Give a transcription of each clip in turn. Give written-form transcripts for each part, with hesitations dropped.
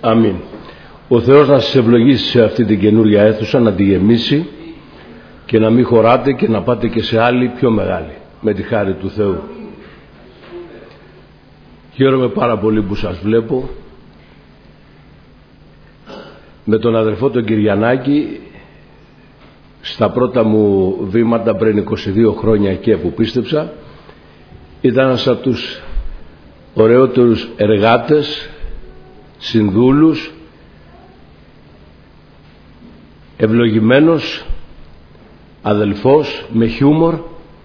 Αμήν. Ο Θεός να σας ευλογήσει σε αυτή την καινούργια αίθουσα, να τη γεμίσει και να μην χωράτε και να πάτε και σε άλλη πιο μεγάλη, με τη χάρη του Θεού. Χαίρομαι πάρα πολύ που σας βλέπω. Με τον αδερφό τον Κυριανάκη, στα πρώτα μου βήματα πριν 22 χρόνια εκεί που πίστεψα, ήταν ένας από τους ωραιότερους εργάτες, συνδούλους, ευλογημένος, αδελφός, με χιούμορ,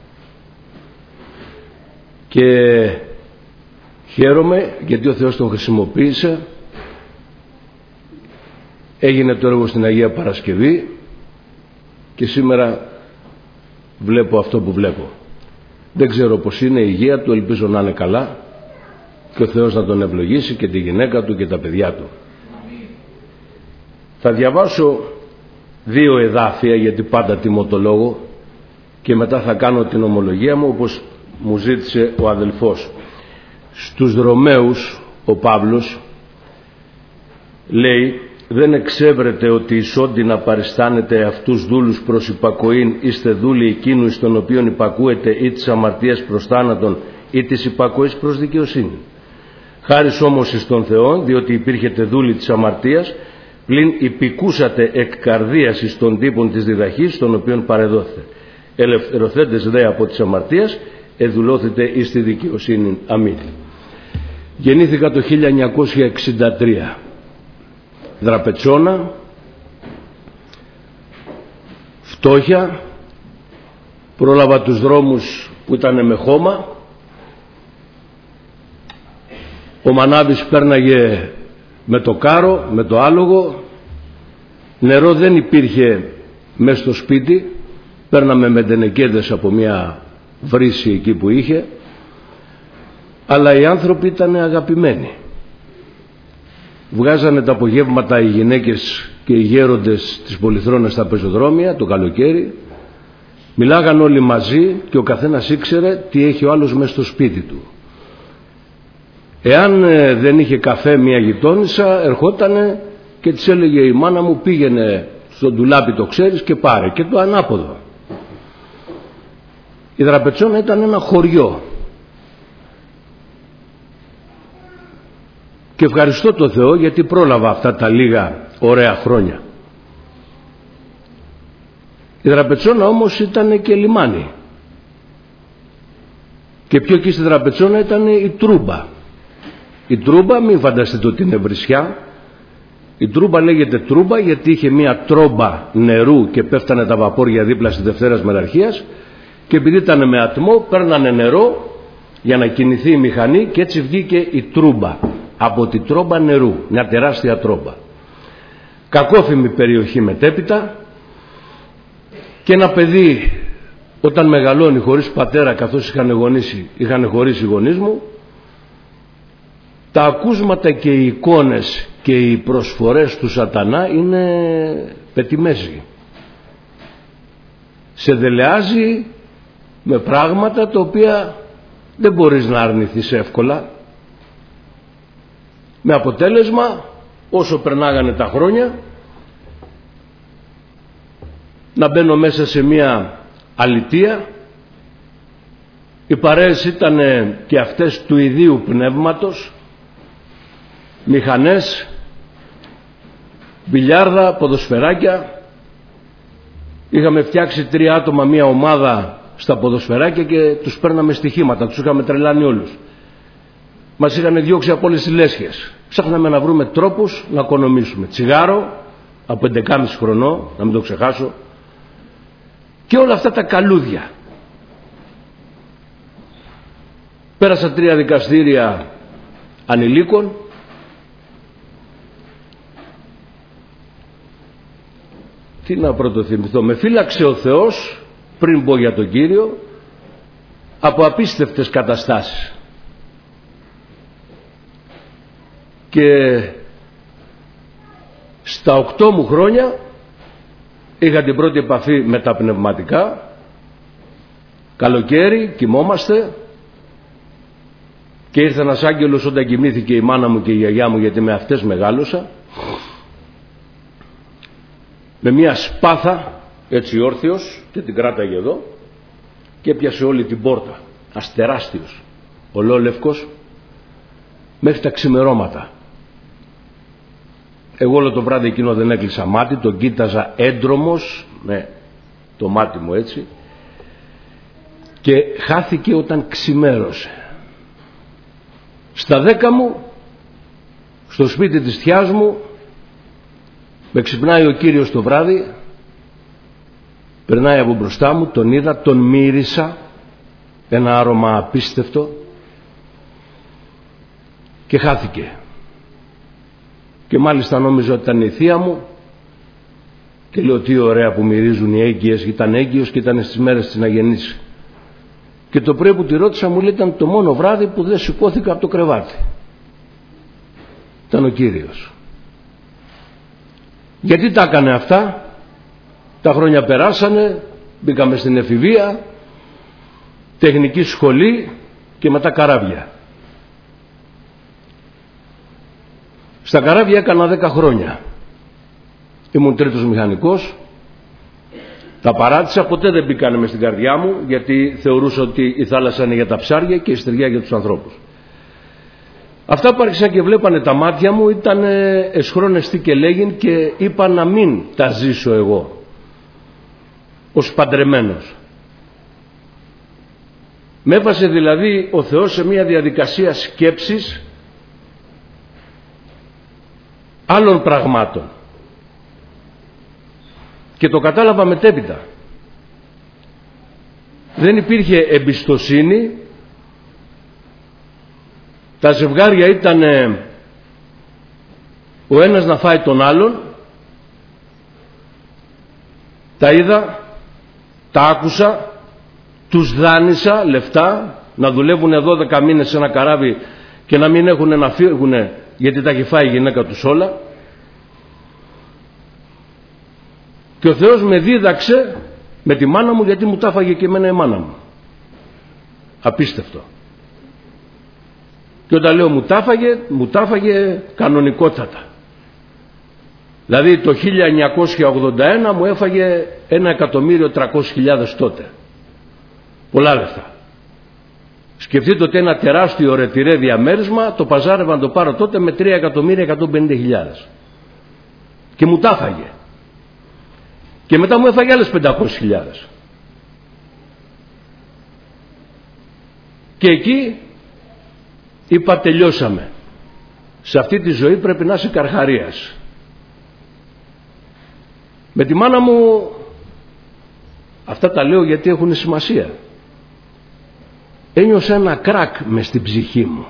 και χαίρομαι γιατί ο Θεός τον χρησιμοποίησε. Έγινε το έργο στην Αγία Παρασκευή και σήμερα βλέπω αυτό που βλέπω. Δεν ξέρω πως είναι η υγεία του, ελπίζω να είναι καλά και ο Θεός να τον ευλογήσει και τη γυναίκα του και τα παιδιά του. Θα διαβάσω 2 εδάφια, γιατί πάντα τιμώ το λόγο, και μετά θα κάνω την ομολογία μου όπως μου ζήτησε ο αδελφός. Στους Ρωμαίους ο Παύλος λέει: «Δεν εξέβρετε ότι ισόντι να παριστάνετε αυτούς δούλους προς υπακοήν, είστε δούλοι εκείνου εις τον οποίον υπακούετε, ή της αμαρτίας προς θάνατον ή της υπακοής προς δικαιοσύνη. Χάρις όμως εις τον Θεόν, διότι υπήρχετε δούλοι της αμαρτίας, πλην υπηκούσατε εκ καρδίας εις των τύπων της διδαχής, τον οποίον παρεδόθετε. Ελευθερωθέντες δε από της αμαρτίας, εδουλώθητε εις τη δικαιοσύνη. Αμήν». Γεννήθηκα το 1963. Δραπετσόνα, φτώχεια, πρόλαβα τους δρόμους που ήταν με χώμα. Ο μανάβης πέρναγε με το κάρο, με το άλογο. Νερό δεν υπήρχε μέσα στο σπίτι, παίρναμε με τενεκέδες από μια βρύση εκεί που είχε, αλλά οι άνθρωποι ήταν αγαπημένοι. Βγάζανε τα απογεύματα οι γυναίκες και οι γέροντες τις πολυθρόνες στα πεζοδρόμια το καλοκαίρι, μιλάγαν όλοι μαζί και ο καθένας ήξερε τι έχει ο άλλος μέσα στο σπίτι του. Εάν δεν είχε καφέ μια γειτόνισσα, ερχότανε και της έλεγε η μάνα μου: πήγαινε στο ντουλάπι, το ξέρεις, και πάρε, και το ανάποδο. Η Δραπετσόνα ήταν ένα χωριό. Και ευχαριστώ το Θεό γιατί πρόλαβα αυτά τα λίγα ωραία χρόνια. Η Δραπετσόνα όμως ήταν και λιμάνι. Και πιο εκεί στη Δραπετσόνα ήταν η Τρούμπα. Η Τρούμπα, μην φανταστείτε ότι είναι βρισιά. Η Τρούμπα λέγεται Τρούμπα γιατί είχε μία τρόμπα νερού και πέφτανε τα βαπόρια δίπλα στη Δευτέρας Μεραρχίας, και επειδή ήταν με ατμό παίρνανε νερό για να κινηθεί η μηχανή, και έτσι βγήκε η Τρούμπα. Από τη τρόμπα νερού, μια τεράστια τρόμπα. Κακόφημη περιοχή μετέπειτα, και ένα παιδί όταν μεγαλώνει χωρίς πατέρα, καθώς είχαν χωρίσει οι γονείς μου, τα ακούσματα και οι εικόνες και οι προσφορές του σατανά είναι πετιμέζοι. Σε δελεάζει με πράγματα τα οποία δεν μπορείς να αρνηθείς εύκολα, με αποτέλεσμα όσο περνάγανε τα χρόνια να μπαίνω μέσα σε μια αλητεία. Οι παρέες ήταν και αυτές του ιδίου πνεύματος, μηχανές, μπιλιάρδα, ποδοσφαιράκια. Είχαμε φτιάξει 3 άτομα μια ομάδα στα ποδοσφαιράκια και τους παίρναμε στοιχήματα, τους είχαμε τρελάνει όλους. Μας είχαν διώξει από όλες τις λέσχες. Ψάχναμε να βρούμε τρόπους να οικονομήσουμε. Τσιγάρο από 11,5 χρονών, να μην το ξεχάσω, και όλα αυτά τα καλούδια. Πέρασα 3 δικαστήρια ανηλίκων. Τι να πρωτοθυμηθώ. Με φύλαξε ο Θεός, πριν πω για τον Κύριο, από απίστευτες καταστάσεις. Και στα 8 μου χρόνια είχα την πρώτη επαφή με τα πνευματικά. Καλοκαίρι, κοιμόμαστε, και ήρθε ένας άγγελος όταν κοιμήθηκε η μάνα μου και η γιαγιά μου, γιατί με αυτές μεγάλωσα, με μια σπάθα έτσι όρθιος και την κράταγε εδώ και έπιασε όλη την πόρτα, αστεράστιος, ολόλευκος, μέχρι τα ξημερώματα. Εγώ όλο το βράδυ εκείνο δεν έκλεισα μάτι, τον κοίταζα έντρομος με το μάτι μου έτσι, και χάθηκε όταν ξημέρωσε. Στα 10 μου, στο σπίτι της θειάς μου, με ξυπνάει ο Κύριος το βράδυ, περνάει από μπροστά μου, τον είδα, τον μύρισα, ένα άρωμα απίστευτο, και χάθηκε. Και μάλιστα νόμιζα ότι ήταν η θεία μου και λέω τι ωραία που μυρίζουν οι έγκυες. Ήταν έγκυος και ήταν στις μέρες της να γεννήσει. Και το πρωί που τη ρώτησα μου λέει ήταν το μόνο βράδυ που δεν σηκώθηκα από το κρεβάτι. Ήταν ο Κύριος. Γιατί τα έκανε αυτά? Τα χρόνια περάσανε, μπήκαμε στην εφηβεία, τεχνική σχολή και μετά καράβια. Στα καράβια έκανα 10 χρόνια. Ήμουν τρίτος μηχανικός. Τα παράτησα, ποτέ δεν μπήκανε μες στην καρδιά μου, γιατί θεωρούσα ότι η θάλασσα είναι για τα ψάρια και η στεριά για τους ανθρώπους. Αυτά που άρχισαν και βλέπανε τα μάτια μου ήταν εσχρόνες τι και λέγειν, και είπα να μην τα ζήσω εγώ ως παντρεμένος. Με έβασε δηλαδή ο Θεός σε μια διαδικασία σκέψης άλλων πραγμάτων και το κατάλαβα μετέπειτα. Δεν υπήρχε εμπιστοσύνη, τα ζευγάρια ήταν ο ένας να φάει τον άλλον. Τα είδα, τα άκουσα, τους δάνεισα λεφτά να δουλεύουν 12 μήνες σε ένα καράβι και να μην έχουν να φύγουν γιατί τα έχει φάει η γυναίκα τους όλα. Και ο Θεός με δίδαξε με τη μάνα μου, γιατί μου τα φάγε και εμένα η μάνα μου. Απίστευτο. Και όταν λέω μου τα φάγε κανονικότατα. Δηλαδή το 1981 μου έφαγε 1.300.000 τότε. Πολλά λεφτά. Σκεφτείτε ότι ένα τεράστιο ρετυρέ διαμέρισμα το παζάρευα να το πάρω τότε με 3.150.000. Και μου τα φάγε. Και μετά μου έφαγε άλλες 500.000. Και εκεί είπα τελειώσαμε. Σε αυτή τη ζωή πρέπει να είσαι καρχαρίας. Με τη μάνα μου, αυτά τα λέω γιατί έχουν σημασία, ένιωσα ένα κράκ μες στην ψυχή μου.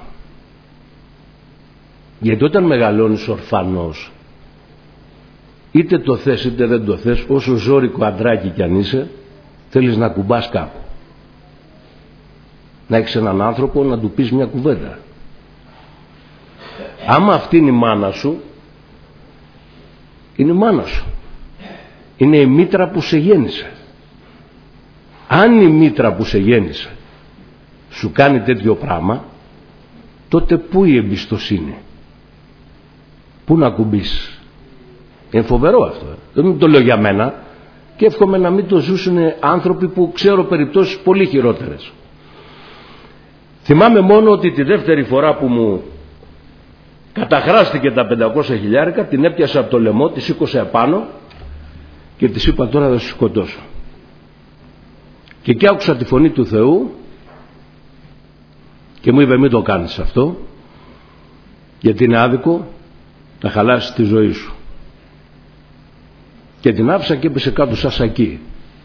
Γιατί όταν μεγαλώνεις ορφανός, είτε το θες είτε δεν το θες, όσο ζώρικο αντράκι κι αν είσαι, θέλεις να κουμπάς κάπου. Να έχεις έναν άνθρωπο να του πεις μια κουβέντα. Άμα αυτή είναι η μάνα σου, είναι η μάνα σου. Είναι η μήτρα που σε γέννησε. Αν η μήτρα που σε γέννησε σου κάνει τέτοιο πράγμα, τότε πού η εμπιστοσύνη? Πού να κουμπείς? Είναι φοβερό αυτό. Δεν το λέω για μένα και εύχομαι να μην το ζούσουν άνθρωποι που ξέρω περιπτώσεις πολύ χειρότερες. Θυμάμαι μόνο ότι τη δεύτερη φορά που μου καταχράστηκε τα 500.000, την έπιασα από το λαιμό, τη σήκωσα επάνω και της είπα τώρα θα σου σκοτώσω. Και εκεί άκουσα τη φωνή του Θεού και μου είπε μην το κάνεις αυτό, γιατί είναι άδικο να χαλάσεις τη ζωή σου. Και την άφησα και έπεσε κάτω σαν σακί.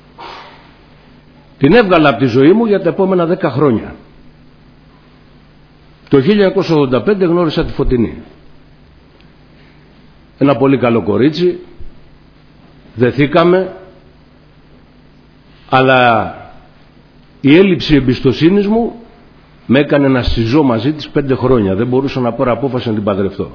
Την έβγαλα από τη ζωή μου για τα επόμενα 10 χρόνια. Το 1985 γνώρισα τη Φωτεινή. Ένα πολύ καλό κορίτσι, δεθήκαμε, αλλά η έλλειψη εμπιστοσύνης μου με έκανε να συζώ μαζί της 5 χρόνια. Δεν μπορούσα να πάρω απόφαση να την παντρευτώ.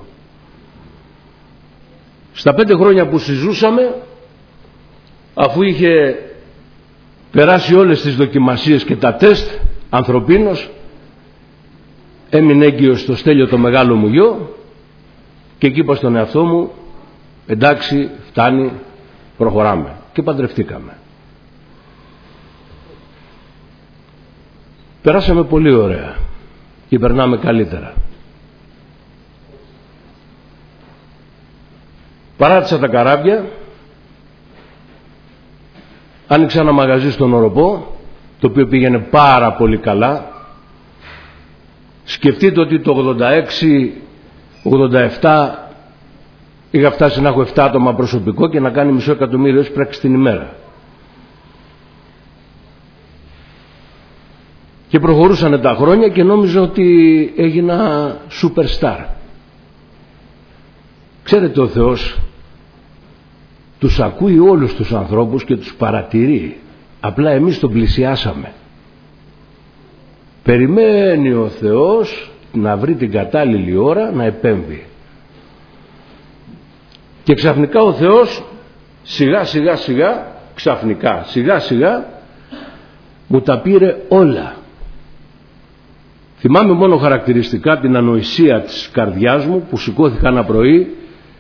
Στα 5 χρόνια που συζούσαμε, αφού είχε περάσει όλες τις δοκιμασίες και τα τεστ ανθρωπίνος, έμεινε έγκυος στο Στέλιο το μεγάλο μου γιο και εκεί είπα στον εαυτό μου, εντάξει, φτάνει, προχωράμε, και παντρευτήκαμε. Περάσαμε πολύ ωραία και περνάμε καλύτερα. Παράτησα τα καράβια, άνοιξα ένα μαγαζί στον Οροπό, το οποίο πήγαινε πάρα πολύ καλά. Σκεφτείτε ότι το 86-87 είχα φτάσει να έχω 7 άτομα προσωπικό και να κάνει $500,000 έσπραξη την ημέρα. Και προχωρούσαν τα χρόνια και νόμιζα ότι έγινα superstar. Ξέρετε, ο Θεός τους ακούει όλους τους ανθρώπους και τους παρατηρεί. Απλά εμείς τον πλησιάσαμε. Περιμένει ο Θεός να βρει την κατάλληλη ώρα να επέμβει. Και ξαφνικά ο Θεός σιγά σιγά μου τα πήρε όλα. Θυμάμαι μόνο χαρακτηριστικά την ανοησία της καρδιάς μου που σηκώθηκα ένα πρωί.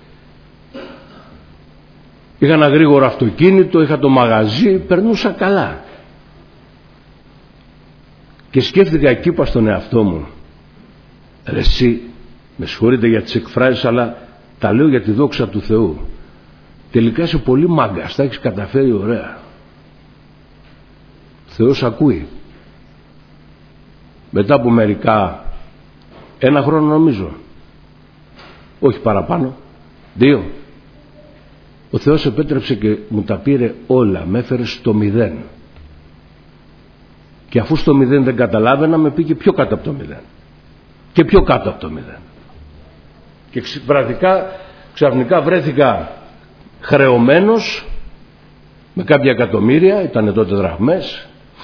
Είχα ένα γρήγορο αυτοκίνητο, είχα το μαγαζί, περνούσα καλά. Και σκέφτηκα εκεί, είπα στον εαυτό μου, ρε εσύ, με συγχωρείτε για τις εκφράσεις, αλλά τα λέω για τη δόξα του Θεού. Τελικά είσαι πολύ μάγκας, τα έχεις καταφέρει ωραία. Ο Θεός ακούει. Μετά από μερικά, 1 χρόνο νομίζω, όχι παραπάνω, 2, ο Θεός επέτρεψε και μου τα πήρε όλα, με έφερε στο 0. Και αφού στο 0 δεν καταλάβαινα, με πήγε πιο κάτω από το 0. Και πιο κάτω από το 0. Και ξαφνικά βρέθηκα χρεωμένος με κάποια εκατομμύρια, ήταν τότε δραχμές,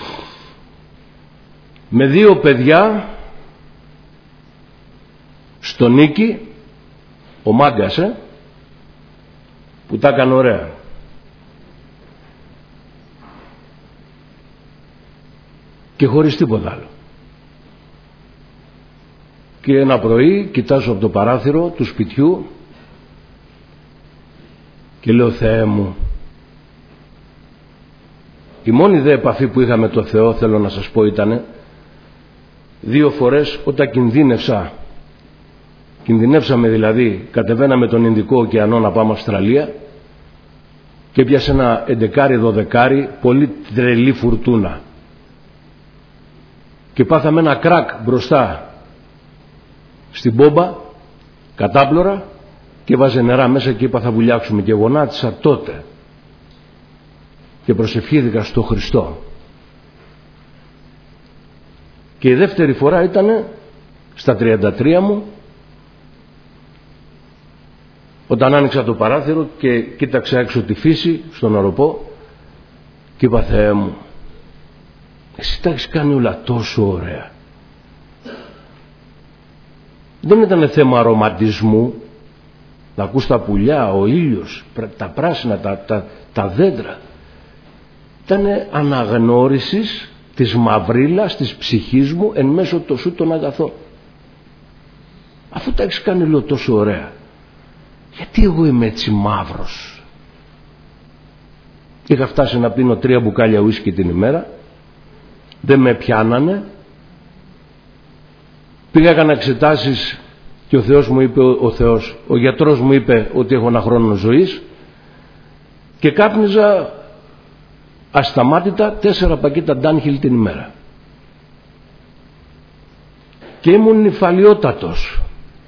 με 2 παιδιά στο Νίκη, ο μάγκας, που τα έκανε ωραία. Και χωρίς τίποτα άλλο. Και ένα πρωί κοιτάζω από το παράθυρο του σπιτιού και λέω, Θεέ μου, η μόνη δε επαφή που είχα με το Θεό, θέλω να σας πω, ήταν 2 φορές όταν κινδυνεύσαμε, δηλαδή κατεβαίναμε τον Ινδικό ωκεανό να πάμε Αυστραλία και πιάσε ένα 11-12, πολύ τρελή φουρτούνα και πάθαμε ένα κράκ μπροστά στην πόμπα, κατάπλωρα, και βάζε νερά μέσα και είπα θα βουλιάξουμε, και γονάτισα τότε και προσευχήθηκα στο Χριστό. Και η δεύτερη φορά ήταν στα 33 μου, όταν άνοιξα το παράθυρο και κοίταξα έξω τη φύση στον Οροπό και είπα, Θεέ μου, εσύ τα έχεις κάνει όλα τόσο ωραία. Δεν ήταν θέμα ρομαντισμού, να ακούς τα πουλιά, ο ήλιος, τα πράσινα, τα δέντρα. Ήτανε αναγνώρισης της μαυρίλας της ψυχής μου εν μέσω τόσου των αγαθών. Αφού τα έχεις κάνει λέω τόσο ωραία, γιατί εγώ είμαι έτσι μαύρος? Είχα φτάσει να πίνω 3 μπουκάλια ουίσκι την ημέρα, δεν με πιάνανε. Πήγα, έκανα εξετάσεις και ο Θεός μου είπε, ο γιατρός μου είπε ότι έχω 1 χρόνο ζωής, και κάπνιζα ασταμάτητα 4 πακέτα Dunhill την ημέρα. Και ήμουν νυφαλιότατος.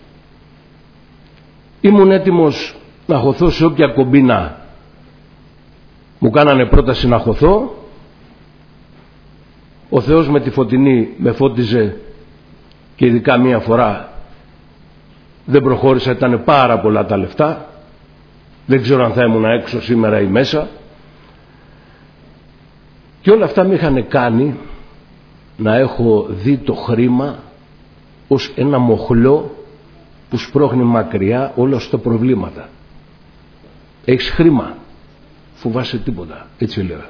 Ήμουν έτοιμος να χωθώ σε όποια κομπίνα μου κάνανε πρόταση να χωθώ. Ο Θεός με τη φωτεινή με φώτιζε και ειδικά μία φορά δεν προχώρησα, ήταν πάρα πολλά τα λεφτά. Δεν ξέρω αν θα ήμουν έξω σήμερα ή μέσα. Και όλα αυτά με είχαν κάνει να έχω δει το χρήμα ως ένα μοχλό που σπρώχνει μακριά όλα στα προβλήματα. Έχεις χρήμα, φοβάσαι τίποτα, έτσι λέω.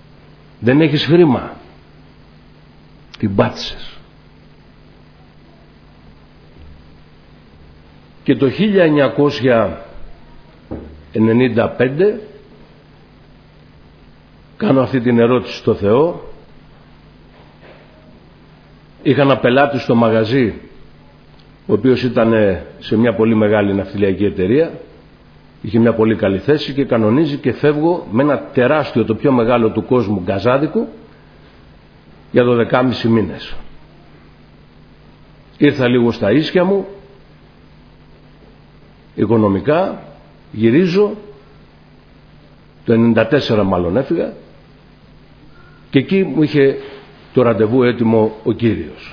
Δεν έχεις χρήμα, την πάτησες. Και το 1995 κάνω αυτή την ερώτηση στο Θεό. Είχα ένα πελάτη στο μαγαζί, ο οποίος ήταν σε μια πολύ μεγάλη ναυτιλιακή εταιρεία, είχε μια πολύ καλή θέση και κανονίζει και φεύγω με ένα τεράστιο, το πιο μεγάλο του κόσμου γκαζάδικο για 12,5 μήνες. Ήρθα λίγο στα ίσια μου, οικονομικά, γυρίζω, το 94 μάλλον έφυγα και εκεί μου είχε το ραντεβού έτοιμο ο Κύριος.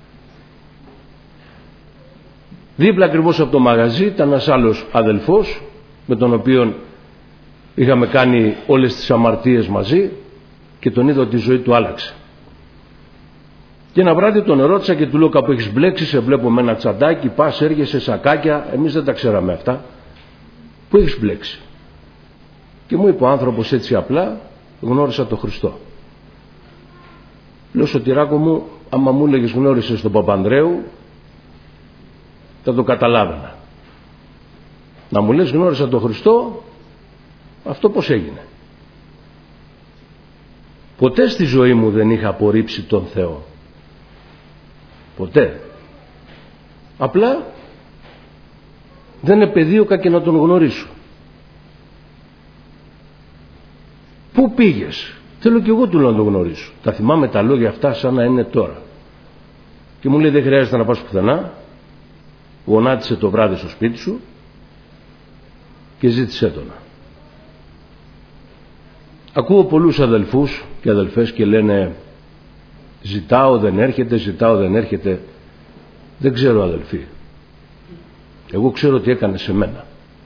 Δίπλα ακριβώς από το μαγαζί ήταν ένας άλλος αδελφός με τον οποίο είχαμε κάνει όλες τις αμαρτίες μαζί και τον είδα ότι η ζωή του άλλαξε. Και ένα βράδυ τον ερώτησα και του λέω: κάπου έχεις μπλέξει, σε βλέπω με ένα τσαντάκι, πας, έρχεσαι, σακάκια, εμείς δεν τα ξέραμε αυτά. Πού έχεις μπλέξει? Και μου είπε ο άνθρωπος έτσι απλά: γνώρισα τον Χριστό. Λέω: Σωτηράκο μου, άμα μου έλεγες γνώρισες τον Παπανδρέου, θα το καταλάβαινα. Να μου λες γνώρισα τον Χριστό, αυτό πώς έγινε? Ποτέ στη ζωή μου δεν είχα απορρίψει τον Θεό. Ποτέ. Απλά δεν επεδίωκα και να τον γνωρίσω. Πού πήγες? Θέλω κι εγώ του να τον γνωρίσω. Τα θυμάμαι τα λόγια αυτά σαν να είναι τώρα. Και μου λέει: δεν χρειάζεται να πας πουθενά. Γονάτισε το βράδυ στο σπίτι σου και ζήτησέ τον. Ακούω πολλούς αδελφούς και αδελφές και λένε: ζητάω δεν έρχεται, ζητάω δεν έρχεται. Δεν ξέρω, αδελφοί. Εγώ ξέρω τι έκανε σε μένα.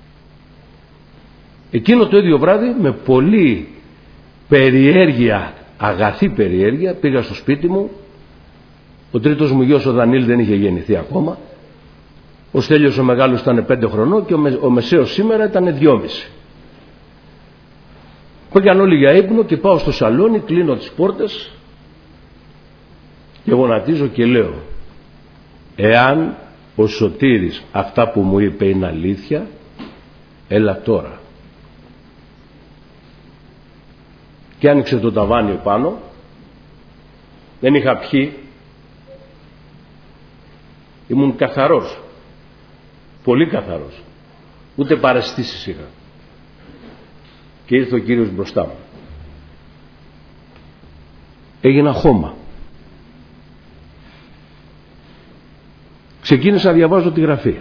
Εκείνο το ίδιο βράδυ, με πολύ περιέργεια, αγαθή περιέργεια, πήγα στο σπίτι μου. Ο τρίτος μου γιος ο Δανίλ δεν είχε γεννηθεί ακόμα. Ο Στέλιος ο μεγάλος ήταν 5 χρονών και ο μεσαίος σήμερα ήταν 2,5. Πήγαν όλοι για ύπνο και πάω στο σαλόνι, κλείνω τις πόρτες και γονατίζω και λέω: εάν ο Σωτήρης αυτά που μου είπε είναι αλήθεια, έλα τώρα. Και άνοιξε το ταβάνι επάνω, δεν είχα πιει, ήμουν καθαρός, πολύ καθαρός, ούτε παραισθήσεις είχα. Και ήρθε ο Κύριος μπροστά μου. Έγινα χώμα. Ξεκίνησα να διαβάζω τη Γραφή.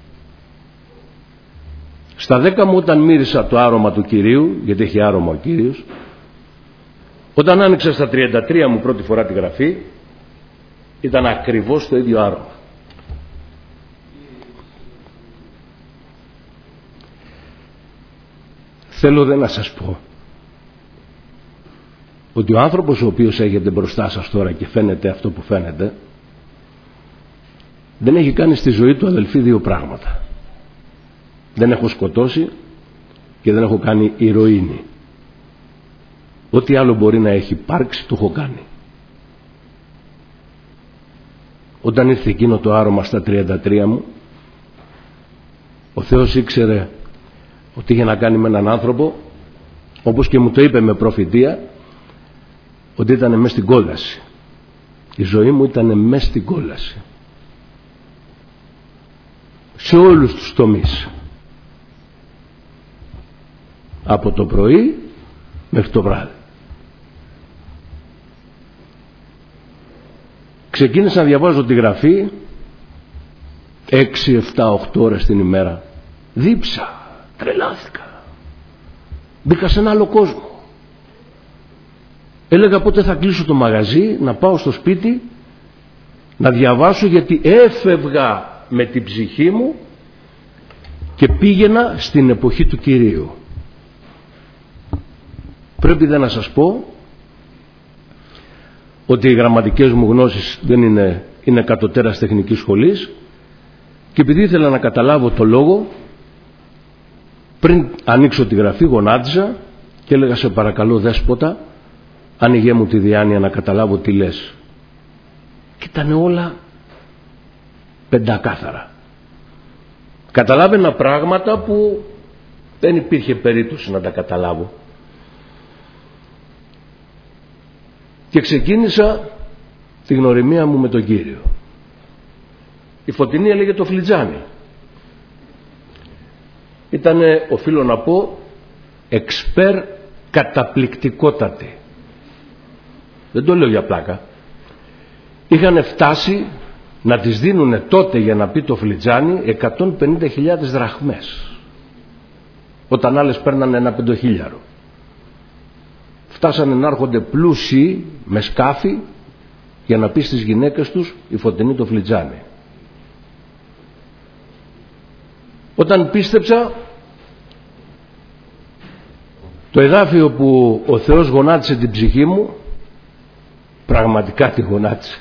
Στα 10 μου, όταν μύρισα το άρωμα του Κυρίου, γιατί έχει άρωμα ο Κύριος, όταν άνοιξα στα 33 μου πρώτη φορά τη Γραφή, ήταν ακριβώς το ίδιο άρωμα. Θέλω δεν να σας πω ότι ο άνθρωπος ο οποίος έχετε μπροστά σας τώρα και φαίνεται αυτό που φαίνεται, δεν έχει κάνει στη ζωή του, αδελφοί, 2 πράγματα. Δεν έχω σκοτώσει και δεν έχω κάνει ηρωίνη. Ό,τι άλλο μπορεί να έχει υπάρξει το έχω κάνει. Όταν ήρθε εκείνο το άρωμα στα 33 μου, ο Θεός ήξερε ότι είχε να κάνει με έναν άνθρωπο, όπως και μου το είπε με προφητεία, ότι ήταν μες στην κόλαση. Η ζωή μου ήταν μες στην κόλαση. Σε όλους τους τομείς. Από το πρωί μέχρι το βράδυ. Ξεκίνησα να διαβάζω τη Γραφή 6, 7, 8 ώρες την ημέρα. Δίψα. Τρελάθηκα. Μπήκα σε ένα άλλο κόσμο. Έλεγα πότε θα κλείσω το μαγαζί, να πάω στο σπίτι να διαβάσω, γιατί έφευγα με την ψυχή μου και πήγαινα στην εποχή του Κυρίου. Πρέπει δεν να σας πω ότι οι γραμματικές μου γνώσεις δεν είναι κατωτέρας τεχνικής σχολής, και επειδή ήθελα να καταλάβω το λόγο, πριν ανοίξω τη Γραφή γονάτιζα και έλεγα: σε παρακαλώ Δέσποτα, άνοιγέ μου τη διάνοια να καταλάβω τι λες. Και ήταν όλα πεντακάθαρα. καταλάβαινα πράγματα που δεν υπήρχε περίπτωση να τα καταλάβω. Και ξεκίνησα τη γνωριμία μου με τον Κύριο. Η Φωτεινή έλεγε το Φλιτζάνι. Ήτανε, οφείλω να πω, εξπέρ καταπληκτικότατη. Δεν το λέω για πλάκα. Είχαν φτάσει να τις δίνουνε τότε για να πει το Φλιτζάνι 150.000 δραχμές, όταν άλλες παίρνανε ένα 5.000. Φτάσανε να έρχονται πλούσιοι με σκάφη για να πει στις γυναίκες τους η Φωτεινή το Φλιτζάνι. Όταν πίστεψα, το εδάφιο που ο Θεός γονάτισε την ψυχή μου, πραγματικά τη γονάτισε.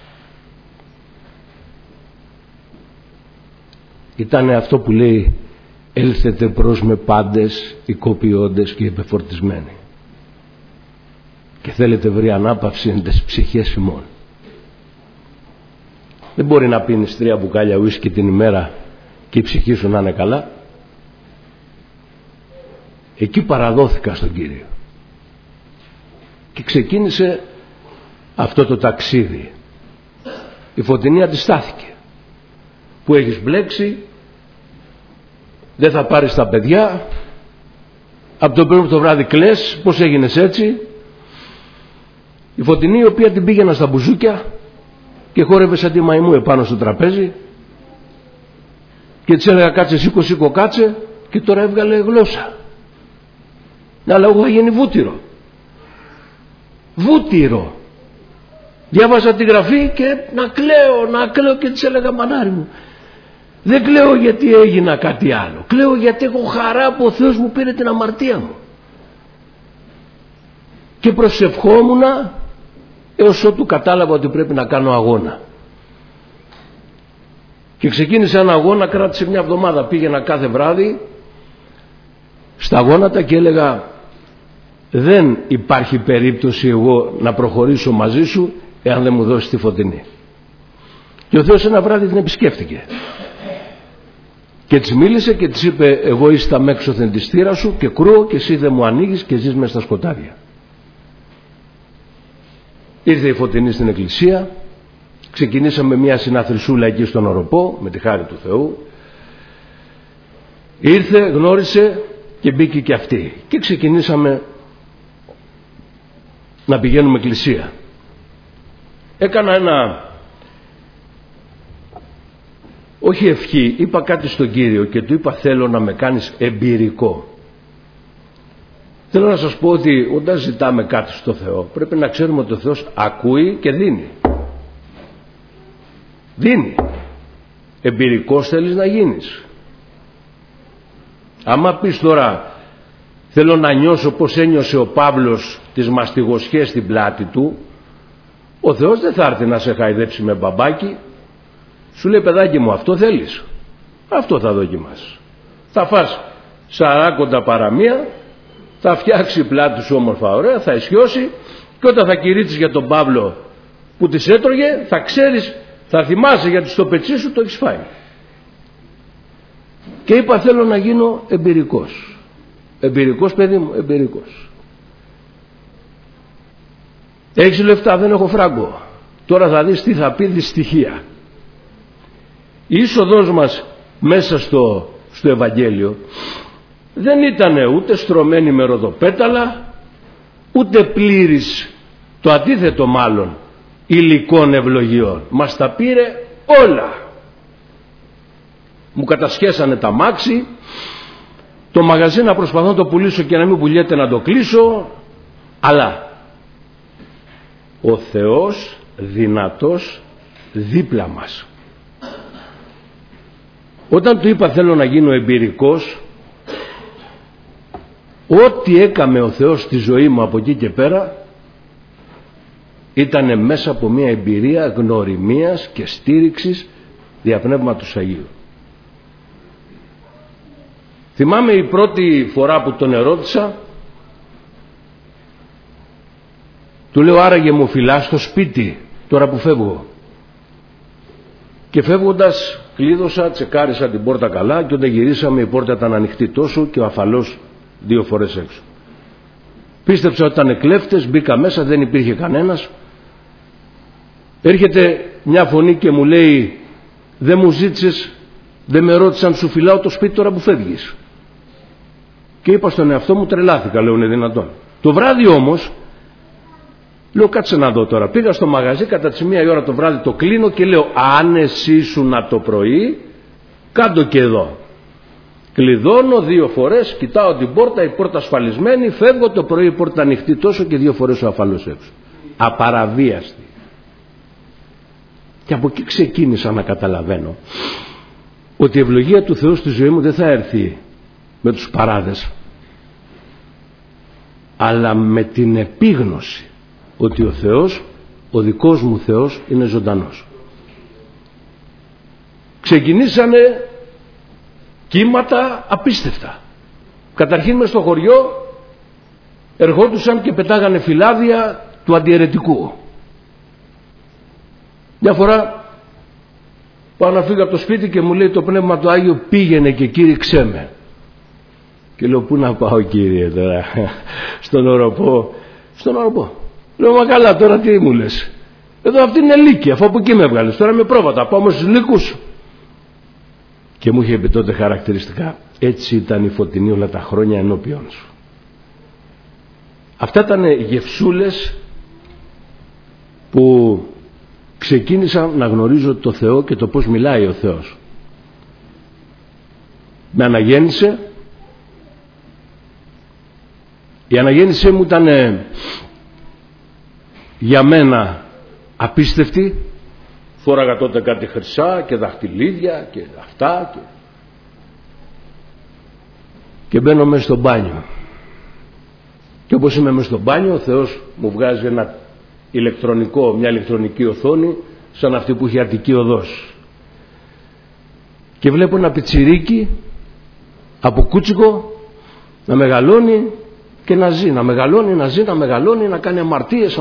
Ήτανε αυτό που λέει «Έλθετε προς με πάντες, οικοποιώντες και επεφορτισμένοι, και θέλετε βρει ανάπαυση εν τες ψυχές ημών». Δεν μπορεί να πίνεις 3 μπουκάλια ουίσκι την ημέρα και η ψυχή σου να είναι καλά. Εκεί παραδόθηκα στον Κύριο και ξεκίνησε αυτό το ταξίδι. Η Φωτεινή αντιστάθηκε. Που έχεις μπλέξει, δεν θα πάρεις τα παιδιά, από το πρωί το βράδυ κλαις, πώς έγινες έτσι. Η Φωτεινή, η οποία την πήγαινα στα μπουζούκια και χόρευε σαν τη μαϊμού επάνω στο τραπέζι και της έλεγα κάτσε, σήκω κάτσε, και τώρα έβγαλε γλώσσα. Αλλά εγώ θα γίνει βούτυρο. Διάβασα τη γραφή και να κλαίω και της έλεγα μανάρι μου, δεν κλαίω γιατί έγινα κάτι άλλο, κλαίω γιατί έχω χαρά που ο Θεός μου πήρε την αμαρτία μου. Και προσευχόμουνα έως ότου κατάλαβα ότι πρέπει να κάνω αγώνα. Και ξεκίνησα ένα αγώνα, κράτησε 1 εβδομάδα. Πήγαινα κάθε βράδυ στα γόνατα και έλεγα δεν υπάρχει περίπτωση εγώ να προχωρήσω μαζί σου εάν δεν μου δώσεις τη Φωτεινή. Και ο Θεός ένα βράδυ την επισκέφτηκε και της μίλησε και της είπε εγώ ήστα μέξωθεν της θύρας σου και κρούω και εσύ δεν μου ανοίγεις και ζεις μες στα σκοτάδια. Ήρθε η Φωτεινή στην εκκλησία, ξεκινήσαμε μια συναθρησούλα εκεί στον Οροπό με τη χάρη του Θεού. Ήρθε, γνώρισε και μπήκε και αυτή και ξεκινήσαμε να πηγαίνουμε εκκλησία. Έκανα ένα, όχι ευχή, είπα κάτι στον Κύριο και του είπα θέλω να με κάνεις εμπειρικό. Θέλω να σας πω ότι όταν ζητάμε κάτι στο Θεό πρέπει να ξέρουμε ότι ο Θεός ακούει και δίνει. Δίνει. Εμπειρικός θέλεις να γίνεις. Άμα πεις τώρα θέλω να νιώσω πως ένιωσε ο Παύλος τις μαστιγωσιές στην πλάτη του, ο Θεός δεν θα έρθει να σε χαϊδέψει με μπαμπάκι. Σου λέει παιδάκι μου αυτό θέλεις, αυτό θα δοκιμάσεις. Θα φας σαράκοντα παραμία, θα φτιάξει η πλάτη σου όμορφα ωραία, θα ισιώσει και όταν θα κηρύττεις για τον Παύλο που της έτρωγε θα ξέρεις, θα θυμάσαι γιατί στο πετσί σου το έχεις φάει. Και είπα θέλω να γίνω εμπειρικός. Εμπειρικός παιδί μου, εμπειρικός. Έχεις λεφτά, δεν έχω φράγκο. Τώρα θα δεις τι θα πει δυστυχία. Η είσοδός μας μέσα στο Ευαγγέλιο δεν ήταν ούτε στρωμένη με ροδοπέταλα ούτε πλήρης, το αντίθετο μάλλον, υλικών ευλογιών. Μας τα πήρε όλα. Μου κατασχέσανε τα μάξι, το μαγαζί να προσπαθώ να το πουλήσω και να μην πουλιέται να το κλείσω, αλλά ο Θεός δυνατός δίπλα μας. Όταν του είπα θέλω να γίνω εμπειρικός, ό,τι έκαμε ο Θεός στη ζωή μου από εκεί και πέρα ήτανε μέσα από μια εμπειρία γνωριμίας και στήριξης δια Πνεύματος Αγίου. Θυμάμαι η πρώτη φορά που τον ερώτησα, του λέω άραγε μου φυλάς στο σπίτι τώρα που φεύγω. Και φεύγοντας κλείδωσα, τσεκάρισα την πόρτα καλά και όταν γυρίσαμε η πόρτα ήταν ανοιχτή τόσο και ο αφαλός 2 φορές έξω. Πίστεψα ότι ήταν κλέφτες, μπήκα μέσα, δεν υπήρχε κανένας. Έρχεται μια φωνή και μου λέει, δεν μου ζήτησες, δεν με ρώτησαν, σου φυλάω το σπίτι τώρα που φεύγεις. Και είπα στον εαυτό μου, τρελάθηκα, λέω, είναι δυνατόν. Το βράδυ όμως, λέω, κάτσε να δω τώρα. Πήγα στο μαγαζί, κατά τις 1 η ώρα το βράδυ το κλείνω και λέω, αν εσύ ήσουν το πρωί, κάντο και εδώ. Κλειδώνω 2 φορές, κοιτάω την πόρτα, η πόρτα ασφαλισμένη, φεύγω, το πρωί η πόρτα ανοιχτή τόσο και 2 φορές ο αφαλός έξω. Απαραβίαστη. Και από εκεί ξεκίνησα να καταλαβαίνω ότι η ευλογία του Θεού στη ζωή μου δεν θα έρθει με τους παράδες, αλλά με την επίγνωση ότι ο Θεός, ο δικός μου Θεός, είναι ζωντανός. Ξεκινήσανε κύματα απίστευτα. Καταρχήν μες στο χωριό ερχόντουσαν και πετάγανε φυλάδια του αντιαιρετικού. Μια φορά πάω να φύγω από το σπίτι και μου λέει το Πνεύμα του Άγιο, πήγαινε και κήρυξέ με. Και λέω, πού να πάω κύριε τώρα? Στον Οροπό. Στον Οροπό. Λέω, μα καλά, τώρα τι μου λες? Εδώ αυτή είναι λύκη, αφού από εκεί με έβγαλες. Τώρα με πρόβατα, πάω όμως στους λύκους. Και μου είχε πει τότε χαρακτηριστικά, έτσι ήταν η Φωτεινή όλα τα χρόνια ενώπιον σου. Αυτά ήταν γευσούλες που ξεκίνησα να γνωρίζω το Θεό και το πώς μιλάει ο Θεός. Με αναγέννησε. Η αναγέννησή μου ήταν για μένα απίστευτη. Φόραγα τότε κάτι χρυσά και δαχτυλίδια και αυτά και μπαίνω μέσα στο μπάνιο. Και όπως είμαι μέσα στο μπάνιο, ο Θεός μου βγάζει ένα μια ηλεκτρονική οθόνη σαν αυτή που είχε Αττική Οδός. Και βλέπω ένα πιτσιρίκι από κούτσικο να μεγαλώνει και να ζει, να μεγαλώνει, να ζει, να μεγαλώνει, να κάνει αμαρτίες.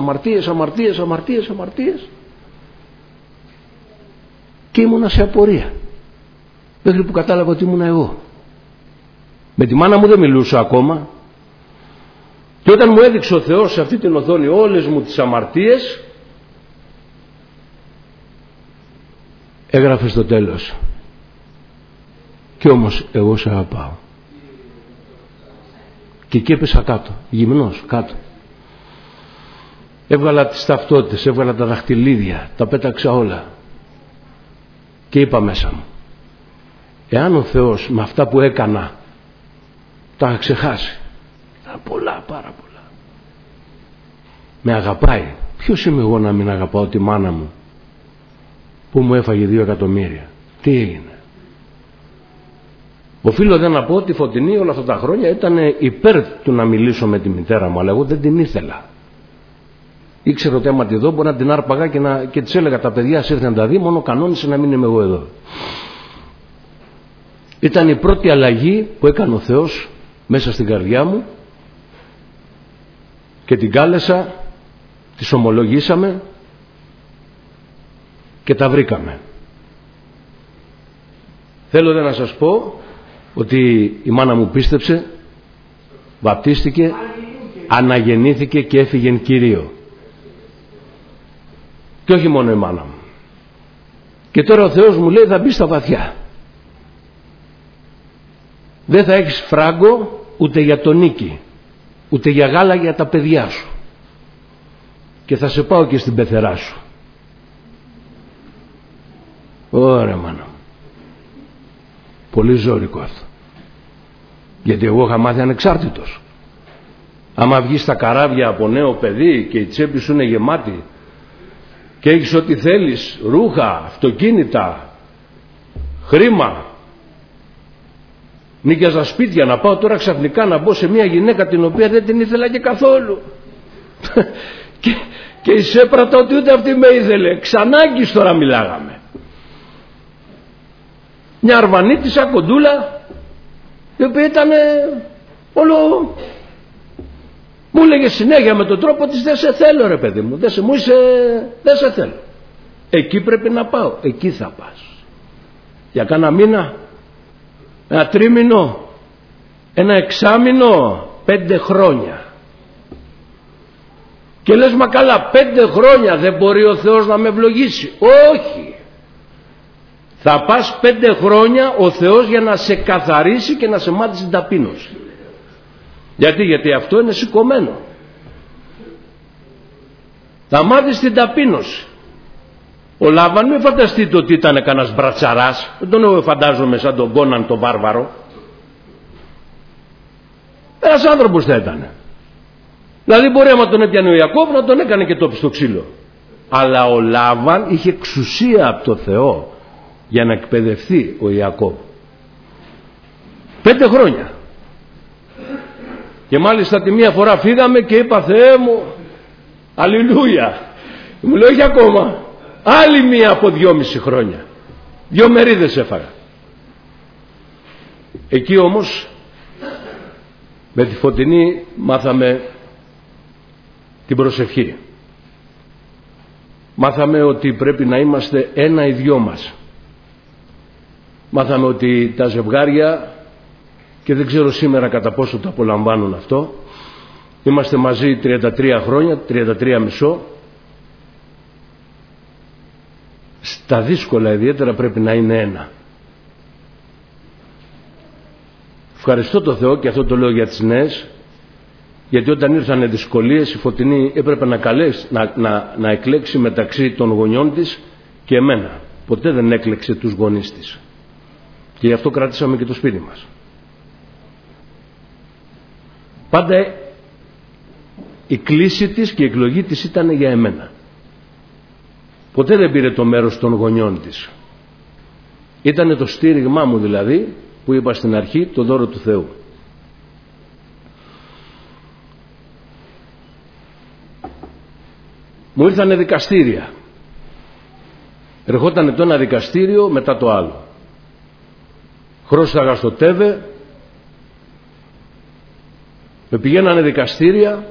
Και ήμουνα σε απορία μέχρι που κατάλαβα ότι ήμουνα εγώ. Με τη μάνα μου δεν μιλούσα ακόμα. Και όταν μου έδειξε ο Θεός σε αυτή την οθόνη όλες μου τις αμαρτίες, έγραφε στο τέλος, και όμως εγώ σε αγαπάω. Και εκεί έπεσα κάτω, γυμνός κάτω. Έβγαλα τις ταυτότητες, έβγαλα τα δαχτυλίδια, τα πέταξα όλα. Και είπα μέσα μου, εάν ο Θεός με αυτά που έκανα τα είχα ξεχάσει, πολλά, πάρα πολλά, με αγαπάει, ποιος είμαι εγώ να μην αγαπάω τη μάνα μου που μου έφαγε 2 εκατομμύρια? Τι έγινε? Οφείλω δεν να πω ότι η Φωτεινή όλα αυτά τα χρόνια ήταν υπέρ του να μιλήσω με τη μητέρα μου, αλλά εγώ δεν την ήθελα. Ήξερα ότι άμα τη δω μπορεί να την άρπαγα και της έλεγα, τα παιδιά σας ήρθαν να τα δει, μόνο κανόνισε να μην είμαι εγώ εδώ. Ήταν η πρώτη αλλαγή που έκανε ο Θεός μέσα στην καρδιά μου και την κάλεσα, τις ομολογήσαμε και τα βρήκαμε. Θέλω να σας πω ότι η μάνα μου πίστεψε, βαπτίστηκε, αναγεννήθηκε και έφυγε εν Κυρίω. Και όχι μόνο η μάνα μου. Και τώρα ο Θεός μου λέει, θα μπει στα βαθιά. Δεν θα έχεις φράγκο ούτε για τον νίκη, ούτε για γάλα για τα παιδιά σου. Και θα σε πάω και στην πεθερά σου. Ωραία μάνα μου. Πολύ ζώρικο αυτό. Γιατί εγώ είχα μάθει ανεξάρτητος. Άμα βγεις στα καράβια από νέο παιδί και η τσέπη σου είναι γεμάτη και έχεις ό,τι θέλεις, ρούχα, αυτοκίνητα, χρήμα, νοικιάζα σπίτια, να πάω τώρα ξαφνικά να μπω σε μια γυναίκα την οποία δεν την ήθελα και καθόλου και εισέπρατα ότι ούτε αυτή με ήθελε. Ξανάγκης τώρα μιλάγαμε. Μια Αρβανίτισσα κοντούλα, η οποία ήταν όλο, μου έλεγε συνέχεια με τον τρόπο της, δεν σε θέλω ρε παιδί μου, δεν σε θέλω. Εκεί πρέπει να πάω, εκεί θα πας. Για κάνα μήνα, ένα τρίμηνο, ένα εξάμηνο, 5 χρόνια. Και λες, μα καλά, 5 χρόνια δεν μπορεί ο Θεός να με ευλογήσει? Όχι. Θα πας 5 χρόνια ο Θεός για να σε καθαρίσει και να σε μάθει την ταπείνωση. Γιατί αυτό είναι σηκωμένο. Θα μάθεις την ταπείνωση. Ο Λάβαν, μην φανταστείτε ότι ήταν κανένας μπρατσαράς. Δεν τον φαντάζομαι σαν τον Κόναν τον βάρβαρο. Ένας άνθρωπος θα ήταν. Δηλαδή μπορεί άμα τον έπιανε ο Ιακώβ να τον έκανε και τόπι στο ξύλο. Αλλά ο Λάβαν είχε εξουσία από το Θεό για να εκπαιδευτεί ο Ιακώβ. 5 χρόνια. Και μάλιστα τη μία φορά φύγαμε και είπα, Θεέ μου, αλληλούια. Μου λέει, όχι ακόμα. Άλλη μία από 2,5 χρόνια. 2 μερίδες έφαγα. Εκεί όμως με τη Φωτεινή μάθαμε την προσευχή. Μάθαμε ότι πρέπει να είμαστε ένα οι δυο μας. Μάθαμε ότι τα ζευγάρια, και δεν ξέρω σήμερα κατά πόσο το απολαμβάνουν αυτό, είμαστε μαζί 33 χρόνια, 33 μισό. Στα δύσκολα ιδιαίτερα πρέπει να είναι ένα. Ευχαριστώ το Θεό, και αυτό το λέω για τις νέες, γιατί όταν ήρθαν δυσκολίες η Φωτεινή έπρεπε να εκλέξει μεταξύ των γονιών της και εμένα. Ποτέ δεν έκλεξε τους γονείς της. Και γι' αυτό κράτησαμε και το σπίτι μας. Πάντα η κλίση της και η εκλογή της ήταν για εμένα. Ποτέ δεν πήρε το μέρος των γονιών της. Ήτανε το στήριγμά μου δηλαδή, που είπα στην αρχή, το δώρο του Θεού. Μου ήρθανε δικαστήρια. Ερχότανε το ένα δικαστήριο μετά το άλλο. Χρώσαγα στο ΤΕΒΕ, με πηγαίνανε δικαστήρια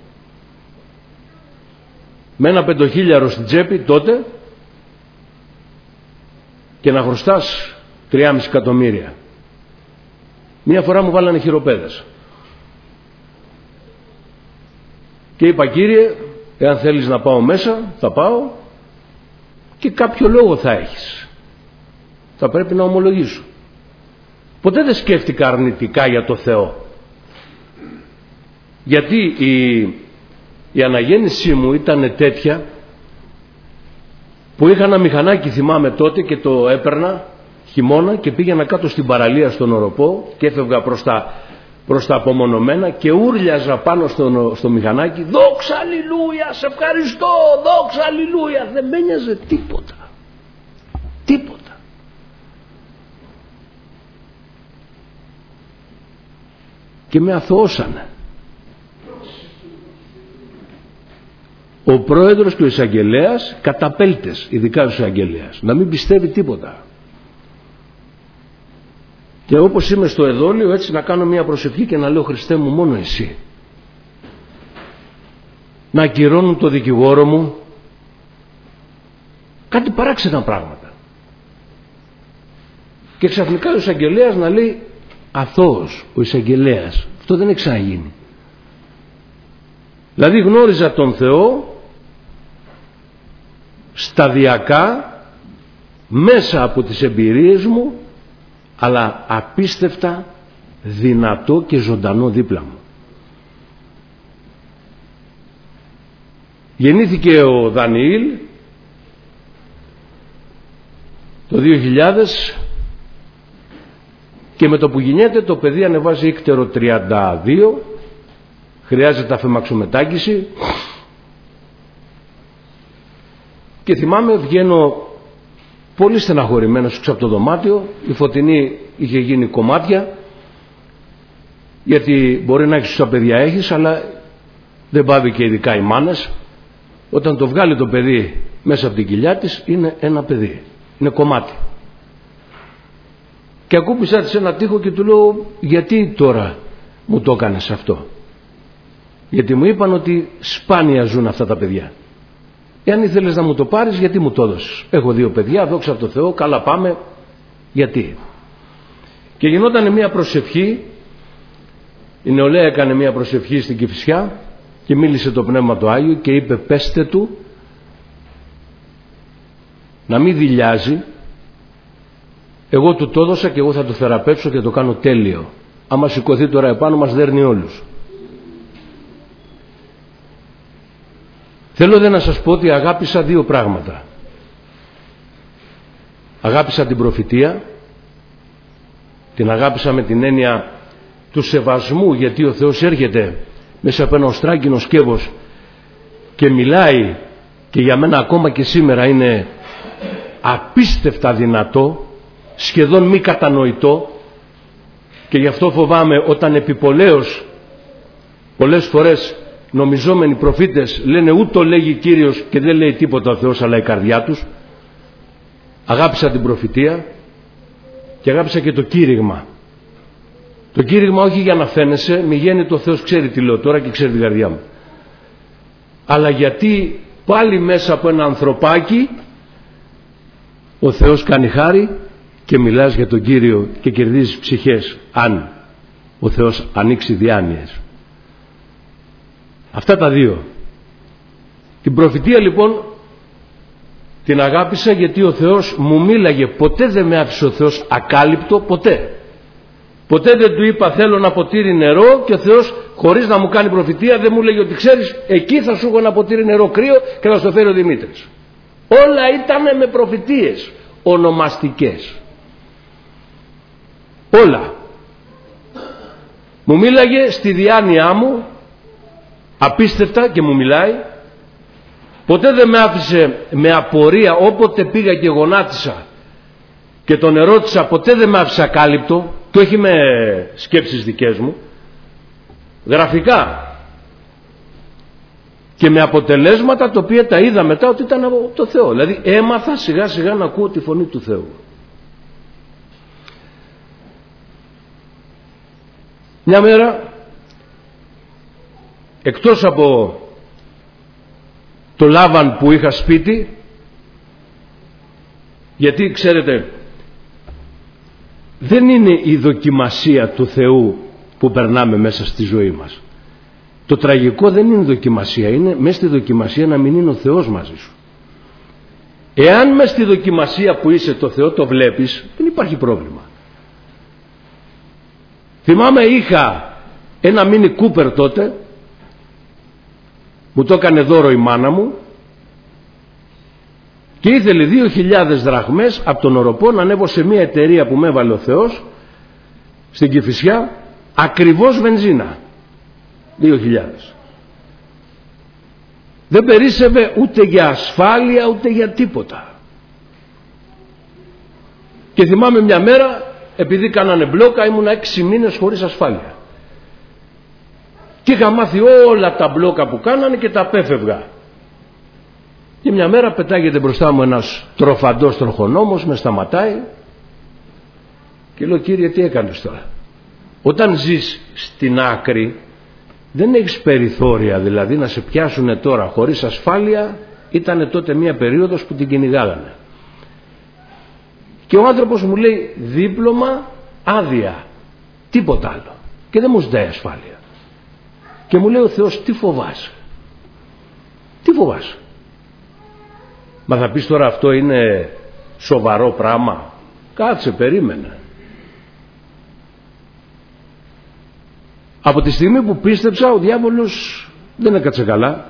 με ένα 5.000 στην τσέπη τότε και να χρωστάς 3,5 εκατομμύρια. Μία φορά μου βάλανε χειροπέδες και είπα, κύριε, εάν θέλεις να πάω μέσα θα πάω, και κάποιο λόγο θα έχεις, θα πρέπει να ομολογήσω. Ποτέ δεν σκέφτηκα αρνητικά για το Θεό, γιατί η αναγέννησή μου ήταν τέτοια που είχα ένα μηχανάκι, θυμάμαι τότε, και το έπαιρνα χειμώνα και πήγαινα κάτω στην παραλία στον Οροπό και έφευγα προς τα απομονωμένα και ούρλιαζα πάνω στο μηχανάκι, δόξα αλληλούια, σε ευχαριστώ, δόξα αλληλούια. Δεν με νοιάζε τίποτα. Τίποτα. Και με αθωώσανε. Ο πρόεδρος και ο εισαγγελέας, καταπέλτες, ειδικά ο εισαγγελέας, να μην πιστεύει τίποτα. Και όπως είμαι στο εδόλιο, έτσι να κάνω μια προσευχή και να λέω, Χριστέ μου, μόνο εσύ. Να ακυρώνουν το δικηγόρο μου. Κάτι παράξενα πράγματα. Και ξαφνικά ο εισαγγελέας να λέει, αθώος ο εισαγγελέας. Αυτό δεν έχει ξαναγίνει. Δηλαδή γνώριζα τον Θεό σταδιακά μέσα από τις εμπειρίες μου, αλλά απίστευτα δυνατό και ζωντανό δίπλα μου. Γεννήθηκε ο Δανιήλ το 2000 και με το που γεννιέται το παιδί ανεβάζει ύκτερο 32, χρειάζεται αφαιμαξομετάγγιση και θυμάμαι βγαίνω πολύ στεναχωρημένος έξω από το δωμάτιο. Η Φωτεινή είχε γίνει κομμάτια, γιατί μπορεί να έχεις όσα παιδιά έχεις, αλλά δεν πάβει, και ειδικά οι μάνες, όταν το βγάλει το παιδί μέσα από την κοιλιά της, είναι ένα παιδί, είναι κομμάτι. Και ακούπησα της ένα τοίχο και του λέω, γιατί τώρα μου το έκανες αυτό? Γιατί μου είπαν ότι σπάνια ζουν αυτά τα παιδιά. Εάν ήθελες να μου το πάρεις, γιατί μου το έδωσες? Έχω 2 παιδιά, δόξα τω Θεώ, καλά πάμε. Γιατί? Και γινόταν μια προσευχή, η νεολαία έκανε μια προσευχή στην Κηφισιά και μίλησε το Πνεύμα το Άγιο και είπε πέστε του να μην δειλιάζει, εγώ του το έδωσα και εγώ θα το θεραπεύσω και το κάνω τέλειο. Άμα σηκωθεί τώρα επάνω μας δέρνει όλους. Θέλω να σας πω ότι αγάπησα δύο πράγματα. Αγάπησα την προφητεία, την αγάπησα με την έννοια του σεβασμού, γιατί ο Θεός έρχεται μέσα από ένα οστράγγινο σκεύος και μιλάει, και για μένα ακόμα και σήμερα είναι απίστευτα δυνατό, σχεδόν μη κατανοητό, και γι' αυτό φοβάμαι όταν επιπολέως πολλές φορές νομιζόμενοι προφήτες λένε ούτω λέγει Κύριος και δεν λέει τίποτα ο Θεός αλλά η καρδιά τους. Αγάπησα την προφητεία και αγάπησα και το κήρυγμα. Το κήρυγμα όχι για να φαίνεσαι, μη γέννητο ο Θεός ξέρει τι λέω τώρα και ξέρει την καρδιά μου, αλλά γιατί πάλι μέσα από ένα ανθρωπάκι ο Θεός κάνει χάρη και μιλάς για τον Κύριο και κερδίζεις ψυχές, αν ο Θεός ανοίξει διάνοιες. Αυτά τα δύο. Την προφητεία λοιπόν την αγάπησα γιατί ο Θεός μου μίλαγε, ποτέ δεν με άφησε ο Θεός ακάλυπτο, ποτέ. Ποτέ δεν του είπα θέλω ένα ποτήρι νερό και ο Θεός χωρίς να μου κάνει προφητεία δεν μου λέγει ότι ξέρεις εκεί θα σου έχω ένα ποτήρι νερό κρύο και θα στο φέρει ο Δημήτρης. Όλα ήταν με προφητείες ονομαστικές. Όλα. Μου μίλαγε στη διάνοιά μου απίστευτα και μου μιλάει. Ποτέ δεν με άφησε με απορία, όποτε πήγα και γονάτισα και τον ερώτησα, ποτέ δεν με άφησε ακάλυπτο και όχι με σκέψεις δικές μου, γραφικά και με αποτελέσματα τα οποία τα είδα μετά ότι ήταν από το Θεό. Δηλαδή έμαθα σιγά σιγά να ακούω τη φωνή του Θεού. Μια μέρα, εκτός από το Λάβαν που είχα σπίτι, γιατί ξέρετε δεν είναι η δοκιμασία του Θεού που περνάμε μέσα στη ζωή μας. Το τραγικό δεν είναι δοκιμασία, είναι μέσα στη δοκιμασία να μην είναι ο Θεός μαζί σου. Εάν μέσα στη δοκιμασία που είσαι το Θεό το βλέπεις, δεν υπάρχει πρόβλημα. Θυμάμαι είχα ένα Mini Cooper τότε, μου το έκανε δώρο η μάνα μου και ήθελε 2.000 δραχμές από τον Οροπό να ανέβω σε μια εταιρεία που με έβαλε ο Θεός στην Κηφισιά, ακριβώς βενζίνα. 2.000. Δεν περίσσευε ούτε για ασφάλεια ούτε για τίποτα. Και θυμάμαι μια μέρα, επειδή κάνανε μπλόκα, ήμουνα 6 μήνες χωρίς ασφάλεια και είχα μάθει όλα τα μπλόκα που κάνανε και τα απέφευγα. Και μια μέρα πετάγεται μπροστά μου ένας τροφαντός τροχονόμος, με σταματάει και λέω Κύριε τι έκανες τώρα? Όταν ζεις στην άκρη δεν έχεις περιθώρια, δηλαδή να σε πιάσουνε τώρα χωρίς ασφάλεια. Ήτανε τότε μια περίοδος που την κυνηγάγανε. Και ο άνθρωπος μου λέει δίπλωμα, άδεια, τίποτα άλλο, και δεν μου ζητάει ασφάλεια. Και μου λέει ο Θεός τι φοβάσαι? Τι φοβάσαι? Μα θα πεις τώρα αυτό είναι σοβαρό πράγμα? Κάτσε, περίμενε. Από τη στιγμή που πίστεψα ο διάβολος δεν έκατσε καλά.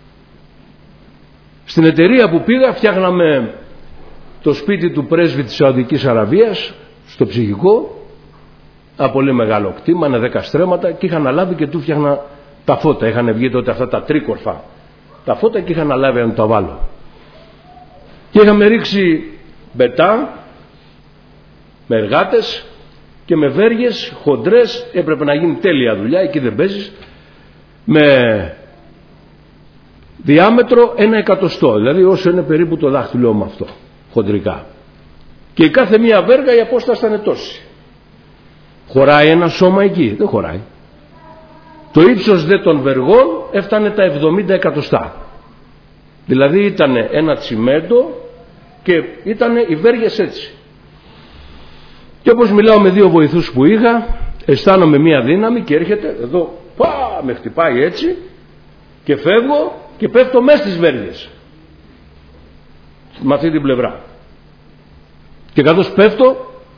Στην εταιρεία που πήγα φτιάχναμε το σπίτι του πρέσβη της Σαουδικής Αραβίας στο Ψυχικό, ένα πολύ μεγάλο κτήμα, είναι 10 στρέμματα, και είχα αναλάβει και του φτιάχνα τα φώτα. Είχαν βγει τότε αυτά τα τρίκορφα τα φώτα και είχα αναλάβει να τα βάλω. Και είχαμε ρίξει μπετά με εργάτες και με βέργες χοντρές, έπρεπε να γίνει τέλεια δουλειά, εκεί δεν παίζεις, με διάμετρο 1 εκατοστό, δηλαδή όσο είναι περίπου το δάχτυλό μου αυτό, χοντρικά. Και η κάθε μία βέργα η απόσταση ήταν τόση. Χωράει ένα σώμα εκεί? Δεν χωράει. Το ύψος δε των βεργών έφτανε τα 70 εκατοστά. Δηλαδή ήταν ένα τσιμέντο και ήταν οι βέργες έτσι. Και όπως μιλάω με δύο βοηθούς που είχα, αισθάνομαι μία δύναμη και έρχεται εδώ, με χτυπάει έτσι και φεύγω και πέφτω μέσα στις βέργες με αυτή την πλευρά. Και καθώς πέφτω,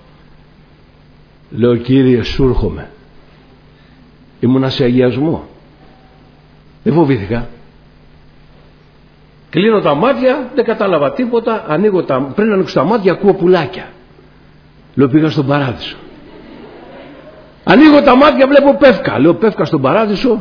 λέω, Κύριε, σου έρχομαι. Ήμουνα σε αγιασμό, δεν φοβήθηκα. Κλείνω τα μάτια, δεν κατάλαβα τίποτα. Πριν ανοίξω τα μάτια, ακούω πουλάκια. Λέω, πήγα στον παράδεισο. Ανοίγω τα μάτια, βλέπω Πεύκα. Λέω, Πεύκα στον παράδεισο.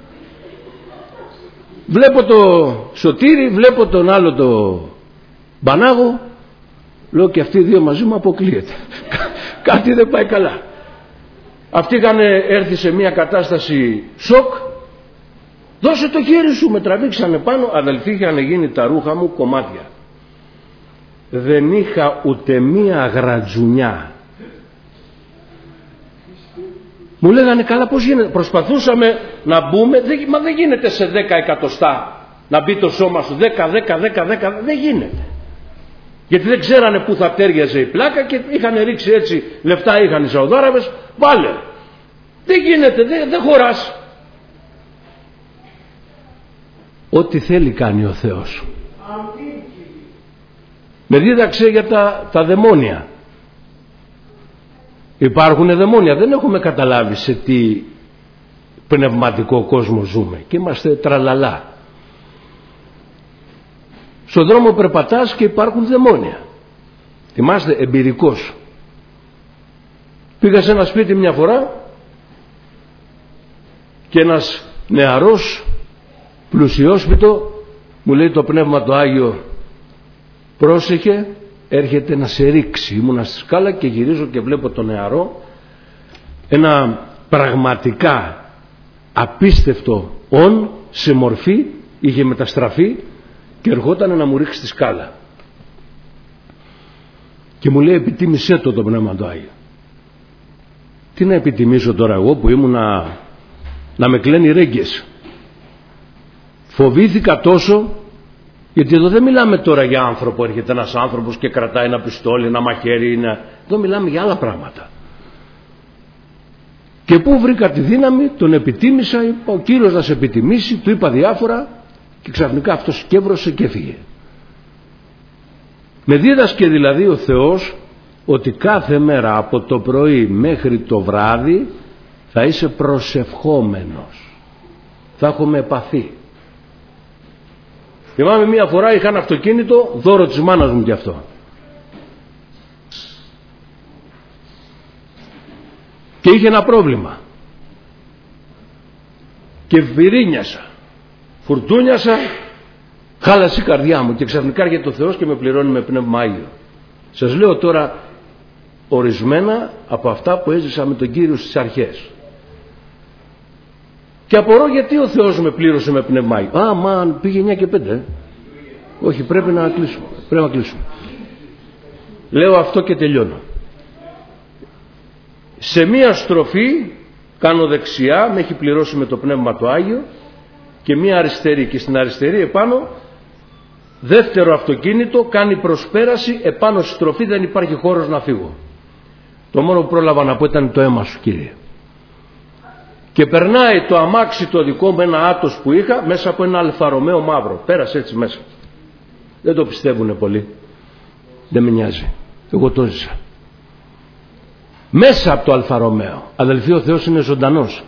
Βλέπω το Σωτήρι, βλέπω τον άλλο το Μπανάγο. Λέω, και αυτοί οι δύο μαζί μου αποκλείεται. Κάτι δεν πάει καλά. Αυτοί είχαν έρθει σε μια κατάσταση σοκ. Δώσε το χέρι σου, με τραβήξανε πάνω. Αδελφοί, είχαν γίνει τα ρούχα μου κομμάτια. Δεν είχα ούτε μία γρατζουνιά. Μου λέγανε, καλά, πώς γίνεται. Προσπαθούσαμε να μπούμε, μα δεν γίνεται σε 10 εκατοστά να μπει το σώμα σου. 10, δεν γίνεται. Γιατί δεν ξέρανε πού θα τέριαζε η πλάκα και είχαν ρίξει έτσι, λεφτά είχαν οι Σαουδάραβες, βάλε. Δεν γίνεται, δεν χωράς. Ό,τι θέλει κάνει ο Θεός. Με δίδαξε για τα δαιμόνια. Υπάρχουν δαιμόνια. Δεν έχουμε καταλάβει σε τι πνευματικό κόσμο ζούμε και είμαστε τραλαλά. Στον δρόμο περπατάς και υπάρχουν δαιμόνια. Θυμάστε, εμπειρικός. Πήγα σε ένα σπίτι μια φορά και ένας νεαρός πλουσιόσπιτο μου λέει, το Πνεύμα το Άγιο, πρόσεχε, έρχεται να σε ρίξει. Ήμουνα στη σκάλα και γυρίζω και βλέπω το νεαρό, ένα πραγματικά απίστευτο σε μορφή, είχε μεταστραφεί και ερχόταν να μου ρίξει τη σκάλα. Και μου λέει, επιτίμησέ το Πνεύμα το Άγιο. Τι να επιτιμήσω τώρα εγώ που ήμουνα να με κλαίνει ρέγγες. Φοβήθηκα τόσο, γιατί εδώ δεν μιλάμε τώρα για άνθρωπο, έρχεται ένας άνθρωπος και κρατάει ένα πιστόλι, ένα μαχαίρι, εδώ μιλάμε για άλλα πράγματα. Και πού βρήκα τη δύναμη, τον επιτίμησα, είπα, ο Κύριος να σε επιτιμήσει, του είπα διάφορα και ξαφνικά αυτός σκεύρωσε και έφυγε. Με δίδασκε δηλαδή ο Θεός ότι κάθε μέρα από το πρωί μέχρι το βράδυ θα είσαι προσευχόμενος, θα έχουμε επαφή. Θυμάμαι μία φορά είχα ένα αυτοκίνητο, δώρο της μάνας μου κι αυτό. Και είχε ένα πρόβλημα. Και βυρίνιασα, φουρτούνιασα, χάλασε η καρδιά μου και ξαφνικά έρχεται ο Θεός και με πληρώνει με Πνεύμα Άγιο. Σας λέω τώρα ορισμένα από αυτά που έζησα με τον Κύριο στις αρχές. Και απορώ γιατί ο Θεός με πλήρωσε με Πνεύμα Άγιο. Μα πήγε 9 και 5. Όχι, πρέπει να κλείσουμε. Λέω αυτό και τελειώνω. Σε μία στροφή κάνω δεξιά, με έχει πληρώσει με το Πνεύμα το Άγιο, και μία αριστερή, και στην αριστερή επάνω δεύτερο αυτοκίνητο κάνει προσπέραση, επάνω στη στροφή δεν υπάρχει χώρος να φύγω. Το μόνο που πρόλαβα να πω ήταν το αίμα σου, Κύριε. Και περνάει το αμάξι το δικό μου, ένα άτος που είχα, μέσα από ένα Αλφα Ρωμαίο μαύρο. Πέρασε έτσι μέσα. Δεν το πιστεύουνε πολλοί. Δεν με νοιάζει. Εγώ το ζήσα. Μέσα από το Αλφα Ρωμαίο. Αδελφοί, ο Θεός είναι ζωντανός.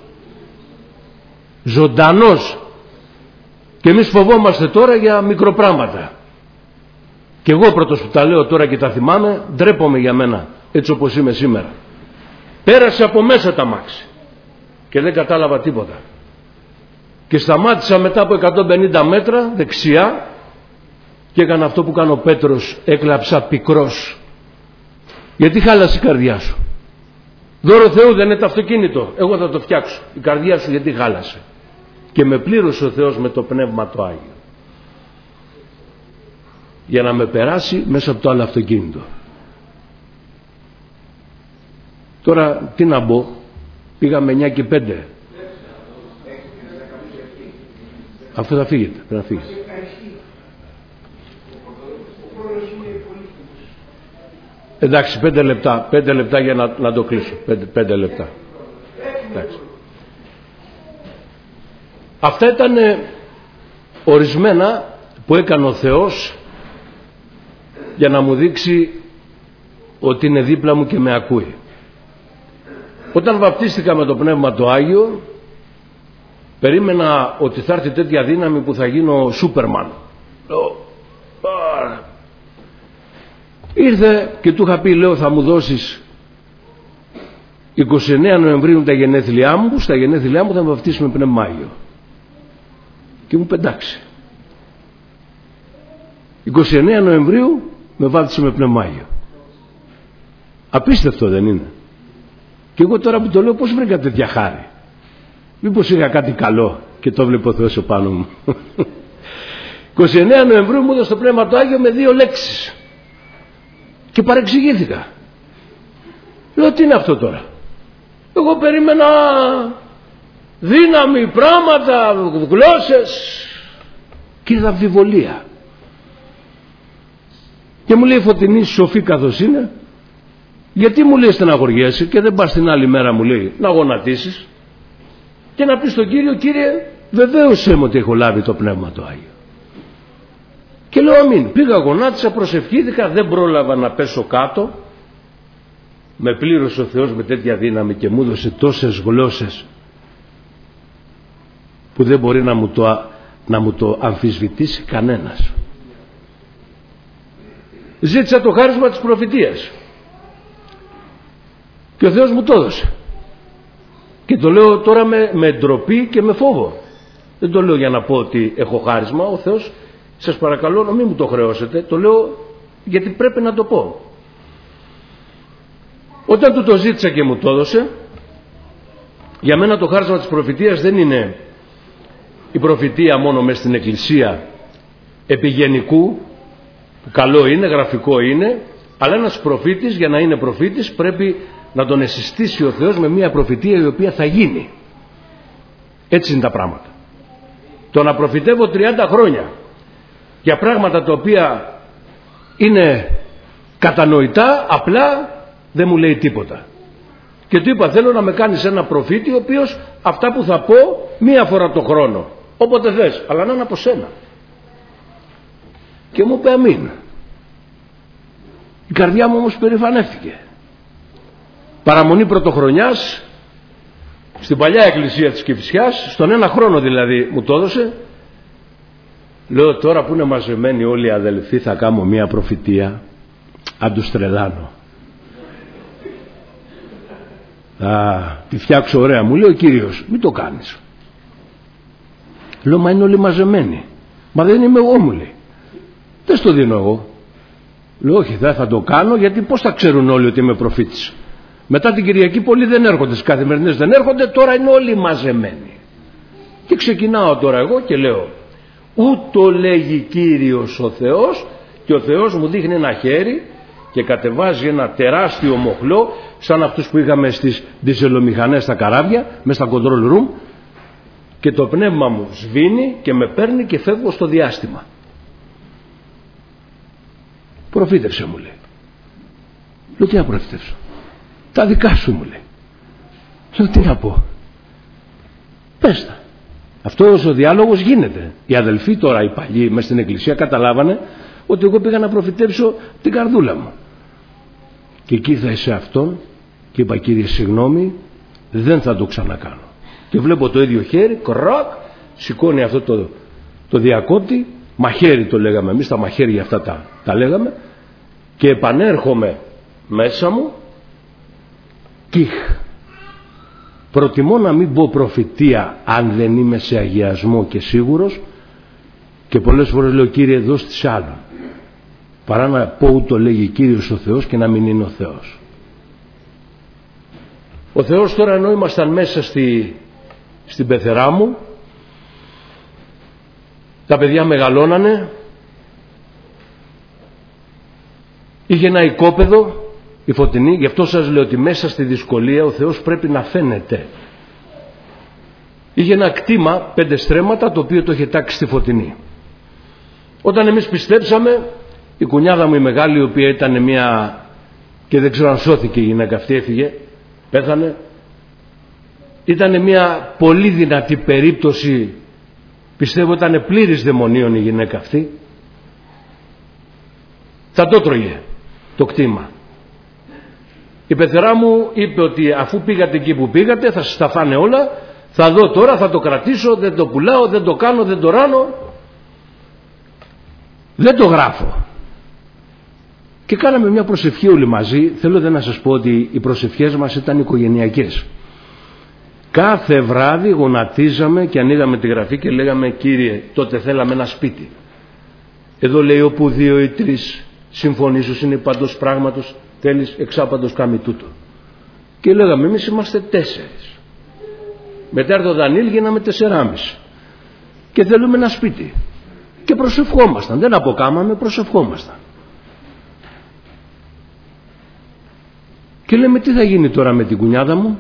Ζωντανός. Και εμείς φοβόμαστε τώρα για μικροπράγματα. Και εγώ πρώτος που τα λέω τώρα και τα θυμάμαι, ντρέπομαι για μένα, έτσι όπως είμαι σήμερα. Πέρασε από μέσα τα αμάξι και δεν κατάλαβα τίποτα. Και σταμάτησα μετά από 150 μέτρα δεξιά και έκανα αυτό που κάνει ο Πέτρος, έκλαψα πικρός. Γιατί χάλασε η καρδιά σου? Δώρο Θεού δεν είναι το αυτοκίνητο, εγώ θα το φτιάξω. Η καρδιά σου γιατί χάλασε? Και με πλήρωσε ο Θεός με το Πνεύμα το Άγιο για να με περάσει μέσα από το άλλο αυτοκίνητο. Τώρα τι να μπω, πήγαμε 9 και 5. Αφού θα φύγετε, πρέπει να φύγετε. Εντάξει, 5 λεπτά. 5 λεπτά για να το κλείσω. 5 λεπτά. Εντάξει. Αυτά ήταν ορισμένα που έκανε ο Θεός για να μου δείξει ότι είναι δίπλα μου και με ακούει. Όταν βαπτίστηκα με το Πνεύμα το Άγιο, περίμενα ότι θα έρθει τέτοια δύναμη που θα γίνω Σούπερμαν. Ήρθε και του είχα πει, λέω, θα μου δώσεις 29 Νοεμβρίου τα γενέθλιά μου, στα γενέθλιά μου θα με βαπτίσει με Πνεύμα Άγιο. Και μου πεντάξει. 29 Νοεμβρίου με βάπτισε με Πνεύμα Άγιο. Απίστευτο δεν είναι? Και εγώ τώρα που το λέω, πώς βρήκα τέτοια χάρη? Μήπως είχα κάτι καλό και το βλέπω ο Θεός επάνω μου? 29 Νοεμβρίου μου έδωσε το Πνεύμα το Άγιο με 2 λέξεις και παρεξηγήθηκα. Λέω, τι είναι αυτό τώρα? Εγώ περίμενα δύναμη, πράγματα, γλώσσες, και είδα αμφιβολία. Και μου λέει η Φωτεινή, σοφή καθώς είναι, γιατί μου λέει στεναχωριέσαι και δεν πας την άλλη μέρα, μου λέει, να γονατίσεις και να πεις στον Κύριο, Κύριε, βεβαίωσέ μου ότι έχω λάβει το Πνεύμα το Άγιο? Και λέω αμήν. Πήγα, γονάτισα, προσευχήθηκα, δεν πρόλαβα να πέσω κάτω. Με πλήρωσε ο Θεός με τέτοια δύναμη και μου έδωσε τόσες γλώσσες που δεν μπορεί να μου το αμφισβητήσει κανένας. Ζήτησα το χάρισμα της προφητείας και ο Θεός μου το έδωσε. Και το λέω τώρα με ντροπή και με φόβο. Δεν το λέω για να πω ότι έχω χάρισμα. Ο Θεός, σας παρακαλώ να μην μου το χρεώσετε, το λέω γιατί πρέπει να το πω. Όταν του το ζήτησα και μου το έδωσε, για μένα το χάρισμα της προφητείας δεν είναι η προφητεία μόνο μες στην εκκλησία επιγενικού, που καλό είναι, γραφικό είναι, αλλά ένας προφήτης, για να είναι προφήτης, πρέπει να τον εσυστήσει ο Θεός με μια προφητεία η οποία θα γίνει. Έτσι είναι τα πράγματα. Το να προφητεύω 30 χρόνια για πράγματα τα οποία είναι κατανοητά, απλά δεν μου λέει τίποτα. Και του είπα, θέλω να με κάνεις ένα προφήτη ο οποίος αυτά που θα πω μία φορά το χρόνο, όποτε θες, αλλά να είναι από σένα. Και μου είπε αμήν. Η καρδιά μου όμως περηφανεύτηκε. Παραμονή πρωτοχρονιάς στην παλιά εκκλησία της Κηφισιάς, στον 1 χρόνο δηλαδή μου το έδωσε. Λέω, τώρα που είναι μαζεμένοι όλοι οι αδελφοί θα κάνω μία προφητεία, αν τους τρελάνω. Θα τη φτιάξω ωραία. Μου λέει ο Κύριος, μην το κάνεις. Λέω, μα είναι όλοι μαζεμένοι. Μα δεν είμαι εγώ, μου λέει. Δεν στο δίνω εγώ. Λέω, όχι, δεν θα το κάνω, γιατί πώς θα ξέρουν όλοι ότι είμαι προφήτης? Μετά την Κυριακή πολλοί δεν έρχονται, στις καθημερινές δεν έρχονται, τώρα είναι όλοι μαζεμένοι. Και ξεκινάω τώρα εγώ και λέω, ούτω λέγει Κύριος ο Θεός, και ο Θεός μου δείχνει ένα χέρι και κατεβάζει ένα τεράστιο μοχλό, σαν αυτούς που είχαμε στις διζελομηχανές στα καράβια, μέσα στα control room, και το πνεύμα μου σβήνει και με παίρνει και φεύγω στο διάστημα. Προφήτευσε, μου λέει. Λέω, τι να προφήτευσω? Τα δικά σου, μου λέει. Λέω, τι να πω? Πες τα. Αυτός ο διάλογος γίνεται. Οι αδελφοί τώρα, οι παλιοί μες στην εκκλησία, καταλάβανε ότι εγώ πήγα να προφητεύσω την καρδούλα μου. Και εκεί ήρθα σε αυτόν και είπα, Κύριε, συγγνώμη, δεν θα το ξανακάνω. Και βλέπω το ίδιο χέρι, κρακ, σηκώνει αυτό το διακόπτη, μαχαίρι το λέγαμε εμείς, τα μαχαίρια αυτά τα λέγαμε, και επανέρχομαι μέσα μου, κιχ. Προτιμώ να μην πω προφητεία αν δεν είμαι σε αγιασμό και σίγουρος, και πολλές φορές λέω, Κύριε, δώσ' της άλλου, παρά να πω ούτω λέγει Κύριος ο Θεός και να μην είναι ο Θεός. Ο Θεός τώρα, ενώ ήμασταν μέσα στην πεθερά μου, τα παιδιά μεγαλώνανε, είχε ένα οικόπεδο, η Φωτεινή, γι' αυτό σας λέω ότι μέσα στη δυσκολία ο Θεός πρέπει να φαίνεται. Είχε ένα κτήμα 5 στρέμματα, το οποίο το είχε τάξει στη Φωτεινή. Όταν εμείς πιστέψαμε, η κουνιάδα μου η μεγάλη, η οποία ήταν μια και δεν ξέρω αν σώθηκε η γυναίκα αυτή, έφυγε, πέθανε. Ήταν μια πολύ δυνατή περίπτωση, πιστεύω ήταν πλήρης δαιμονίων η γυναίκα αυτή. Θα το τρώγε το κτήμα. Η πεθερά μου είπε ότι αφού πήγατε εκεί που πήγατε θα σας τα φάνε όλα, θα δω τώρα, θα το κρατήσω, δεν το πουλάω, δεν το κάνω, δεν το ράνω, δεν το γράφω. Και κάναμε μια προσευχή όλοι μαζί. Θέλω να σας πω ότι οι προσευχές μας ήταν οικογενειακές. Κάθε βράδυ γονατίζαμε και ανοίγαμε τη γραφή και λέγαμε, Κύριε, τότε θέλαμε ένα σπίτι. Εδώ λέει όπου 2 ή 3 συμφωνήσους είναι παντός πράγματος, θέλεις εξάπαντος κάμει τούτο. Και λέγαμε, εμείς είμαστε 4. Μετά έρθει ο Δανίλ, γίναμε 4,5. Και θέλουμε ένα σπίτι. Και προσευχόμασταν, δεν αποκάμαμε, προσευχόμασταν. Και λέμε, τι θα γίνει τώρα με την κουνιάδα μου?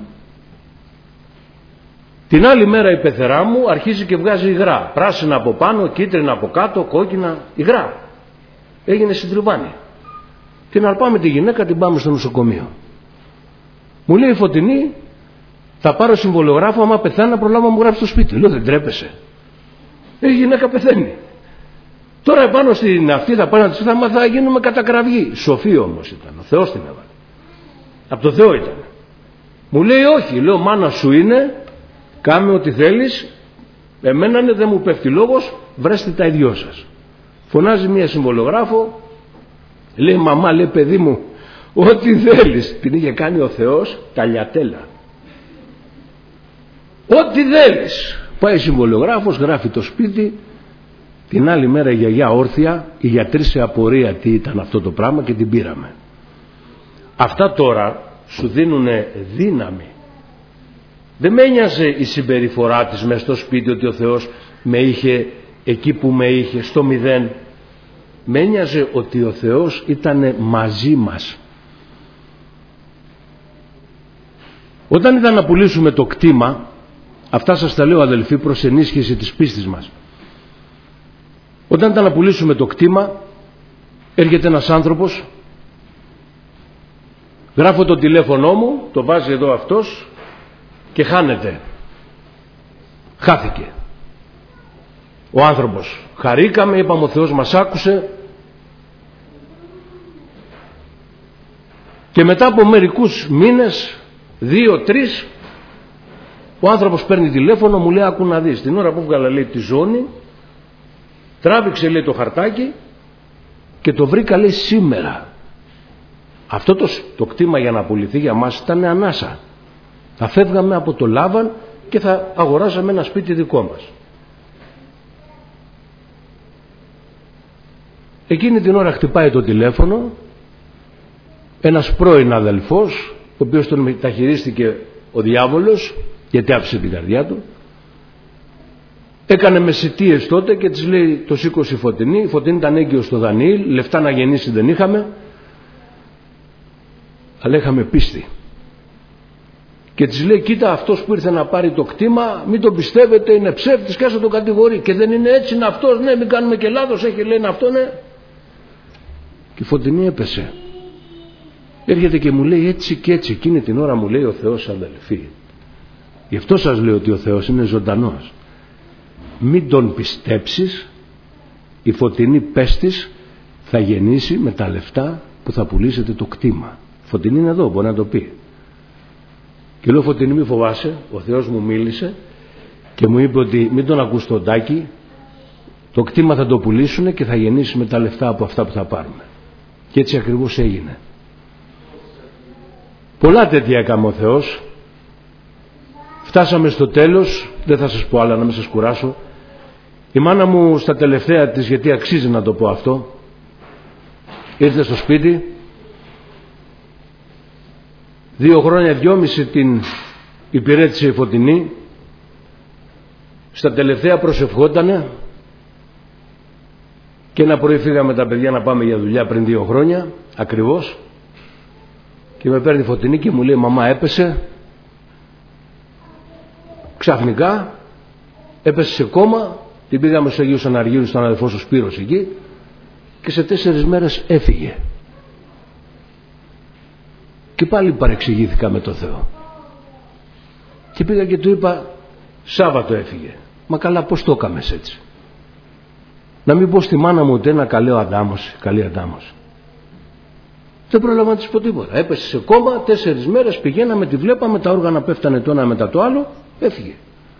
Την άλλη μέρα η πεθερά μου αρχίζει και βγάζει υγρά. Πράσινα από πάνω, κίτρινα από κάτω, κόκκινα, υγρά. Έγινε συντριβάνι. Την αρπάμε τη γυναίκα, την πάμε στο νοσοκομείο. Μου λέει η Φωτεινή, θα πάρω συμβολογράφο, άμα πεθάνει να προλάβω να μου γράψει το σπίτι. Λέω, δεν τρέπεσαι? Η γυναίκα πεθαίνει. Τώρα επάνω στην αυτή θα πάνε να της θα γίνουμε κατακραυγή. Σοφή όμως ήταν, ο Θεός την έβαλε. Από το Θεό ήταν. Μου λέει όχι, λέω μάνα σου είναι, κάμε ό,τι θέλεις, εμένα δεν μου πέφτει λόγος, βρέστε τα ιδιό σας. Φωνάζει μία συμβολογράφο, λέει μαμά, λέει παιδί μου, ό,τι θέλεις. Την είχε κάνει ο Θεός ταλιατέλα. Ό,τι θέλεις. Πάει συμβολογράφος, γράφει το σπίτι. Την άλλη μέρα η γιαγιά όρθια, οι γιατροί σε απορία τι ήταν αυτό το πράγμα και την πήραμε. Αυτά τώρα σου δίνουν δύναμη. Δεν με ένοιαζε η συμπεριφορά της μες στο σπίτι, ότι ο Θεός με είχε εκεί που με είχε, στο 0. Με ένοιαζε ότι ο Θεός ήταν μαζί μας. Όταν ήταν να πουλήσουμε το κτήμα, αυτά σας τα λέω αδελφοί προς ενίσχυση της πίστης μας. Όταν ήταν να πουλήσουμε το κτήμα, έρχεται ένας άνθρωπος, γράφω το τηλέφωνο μου, το βάζει εδώ αυτός και χάνεται. Χάθηκε. Ο άνθρωπος. Χαρήκαμε, είπαμε ο Θεός μας άκουσε. Και μετά από μερικούς μήνες, 2-3, ο άνθρωπος παίρνει τηλέφωνο, μου λέει άκου να δεις. Την ώρα που βγάλα λέει τη ζώνη, τράβηξε λέει το χαρτάκι και το βρήκα λέει σήμερα. Αυτό το κτήμα για να πουληθεί για μας ήταν ανάσα. Θα φεύγαμε από το Λάβαν και θα αγοράζαμε ένα σπίτι δικό μας. Εκείνη την ώρα χτυπάει το τηλέφωνο ένας πρώην αδελφός, ο οποίος τον μεταχειρίστηκε ο διάβολος γιατί άφησε την καρδιά του. Έκανε μεσητείες τότε και της λέει το σήκωσε η Φωτεινή. Η Φωτεινή ήταν έγκυος στο Δανιήλ, λεφτά να γεννήσει δεν είχαμε, αλλά είχαμε πίστη. Και της λέει κοίτα αυτός που ήρθε να πάρει το κτήμα μην τον πιστεύετε, είναι ψεύτης και άσε τον κατηγορεί. Και δεν είναι έτσι, είναι αυτός, ναι μην κάνουμε και λάθος, έχει λέει είναι αυτό, ναι. Και η Φωτεινή έπεσε. Έρχεται και μου λέει έτσι και έτσι. Εκείνη την ώρα μου λέει ο Θεός αδελφοί. Γι' αυτό σας λέω ότι ο Θεός είναι ζωντανός. Μην τον πιστέψεις, η Φωτεινή πέστης θα γεννήσει με τα λεφτά που θα πουλήσετε το κτήμα. Φωτεινή είναι εδώ, μπορεί να το πει. Και λέω Φωτεινή μη φοβάσαι, ο Θεός μου μίλησε και μου είπε ότι μην τον ακούς τον Τάκη, το κτήμα θα το πουλήσουν και θα γεννήσει με τα λεφτά από αυτά που θα πάρουμε. Και έτσι ακριβώς έγινε. Πολλά τέτοια έκαμε ο Θεός. Φτάσαμε στο τέλος, δεν θα σας πω άλλα να μην σας κουράσω. Η μάνα μου στα τελευταία της, γιατί αξίζει να το πω αυτό, ήρθε στο σπίτι, 2 χρόνια, 2,5 την υπηρέτησε η Φωτεινή, στα τελευταία προσευχότανε και ένα πρωί φύγαμε τα παιδιά να πάμε για δουλειά πριν 2 χρόνια, ακριβώς, και με παίρνει η Φωτεινή και μου λέει μαμά έπεσε, ξαφνικά έπεσε σε κόμμα, την πήγαμε στους Αγίους Αναργύρους στον αδελφό ο Σπύρος εκεί και σε 4 μέρες έφυγε. Και πάλι παρεξηγήθηκα με το Θεό. Και πήγα και του είπα, Σάββατο έφυγε. Μα καλά, πώς το έκαμες έτσι? Να μην πω στη μάνα μου ότι ένα καλή αντάμωση. Δεν πρόλαβα να της πω τίποτα. Έπεσε σε κόμμα, 4 μέρες πηγαίναμε, τη βλέπαμε, τα όργανα πέφτανε το ένα μετά το άλλο, έφυγε.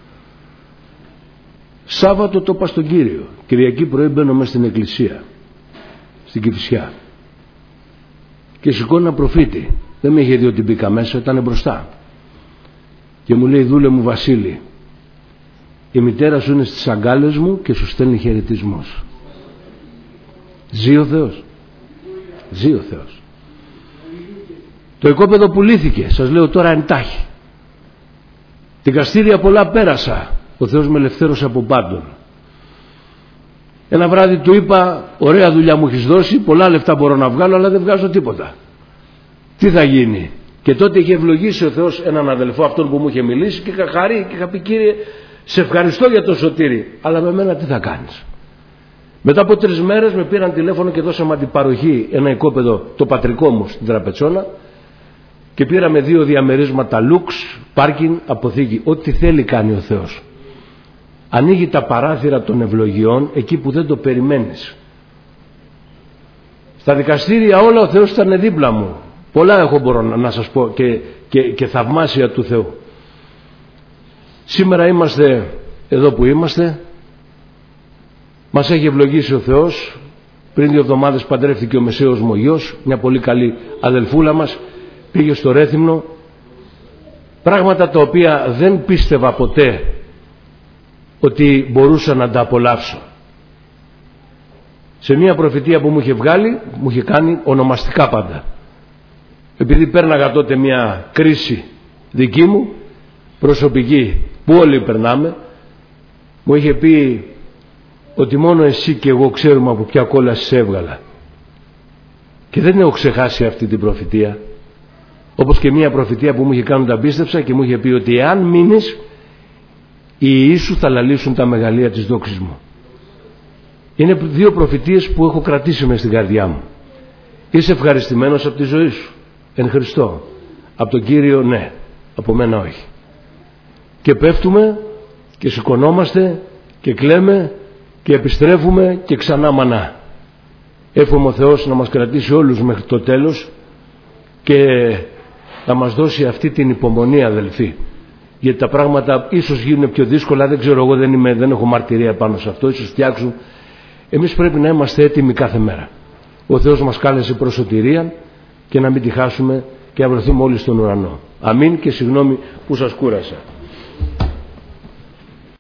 Σάββατο το είπα στον Κύριο. Κυριακή πρωί μπαίνω μέσα στην εκκλησία, στην Κηφισιά. Και σηκώνει ένα προφήτη. Δεν με είχε δει ότι μπήκα μέσα, ήταν μπροστά. Και μου λέει, δούλε μου Βασίλη, η μητέρα σου είναι στις αγκάλες μου και σου στέλνει χαιρετισμούς. Ζει ο Θεός. Ζει ο Θεός. Το οικόπεδο πουλήθηκε, σας λέω τώρα εντάχει. Δικαστήρια πολλά πέρασα. Ο Θεός με ελευθέρωσε από πάντων. Ένα βράδυ του είπα, ωραία δουλειά μου έχεις δώσει, πολλά λεφτά μπορώ να βγάλω, αλλά δεν βγάζω τίποτα. Τι θα γίνει? Και τότε είχε ευλογήσει ο Θεός έναν αδελφό, αυτόν που μου είχε μιλήσει, και είχα χαρεί και είχα πει, Κύριε, σε ευχαριστώ για το σωτήρι, αλλά με μένα τι θα κάνεις? Μετά από 3 μέρες με πήραν τηλέφωνο και δώσαμε αντιπαροχή ένα οικόπεδο, το πατρικό μου, στην Τραπετσόνα, και πήραμε 2 διαμερίσματα λουξ, πάρκινγκ, αποθήκη. Ό,τι θέλει κάνει ο Θεός. Ανοίγει τα παράθυρα των ευλογιών εκεί που δεν το περιμένεις. Στα δικαστήρια όλα ο Θεός ήταν δίπλα μου. Πολλά έχω μπορώ να σας πω και θαυμάσια του Θεού. Σήμερα είμαστε εδώ που είμαστε. Μας έχει ευλογήσει ο Θεός. Πριν 2 εβδομάδες παντρεύτηκε ο μεσαίος μου γιος, μια πολύ καλή αδελφούλα μας. Πήγε στο Ρέθυμνο. Πράγματα τα οποία δεν πίστευα ποτέ ότι μπορούσα να τα απολαύσω. Σε μια προφητεία που μου είχε βγάλει, μου είχε κάνει ονομαστικά πάντα. Επειδή πέρναγα τότε μια κρίση δική μου, προσωπική, που όλοι περνάμε, μου είχε πει ότι μόνο εσύ και εγώ ξέρουμε από ποια κόλαση σε έβγαλα. Και δεν έχω ξεχάσει αυτή την προφητεία. Όπως και μια προφητεία που μου είχε κάνει, τα πίστεψα και μου είχε πει ότι εάν μείνεις, οι ιοί σου θα λαλήσουν τα μεγαλεία της δόξης μου. Είναι 2 προφητείες που έχω κρατήσει μες στην καρδιά μου. Είσαι ευχαριστημένος από τη ζωή σου? Εν Χριστώ. Από τον Κύριο ναι, από μένα όχι. Και πέφτουμε και σηκωνόμαστε και κλαίμε και επιστρέφουμε και ξανά μανά. Εύχομαι ο Θεός να μας κρατήσει όλους μέχρι το τέλος και να μας δώσει αυτή την υπομονή, αδελφοί. Γιατί τα πράγματα ίσως γίνουν πιο δύσκολα, δεν ξέρω, εγώ δεν έχω μαρτυρία πάνω σε αυτό, ίσως φτιάξουν. Εμείς πρέπει να είμαστε έτοιμοι κάθε μέρα. Ο Θεός μας κάλεσε προς σωτηρία και να μην τη χάσουμε και να βρεθούμε όλοι στον ουρανό. Αμήν, και συγγνώμη που σας κούρασα.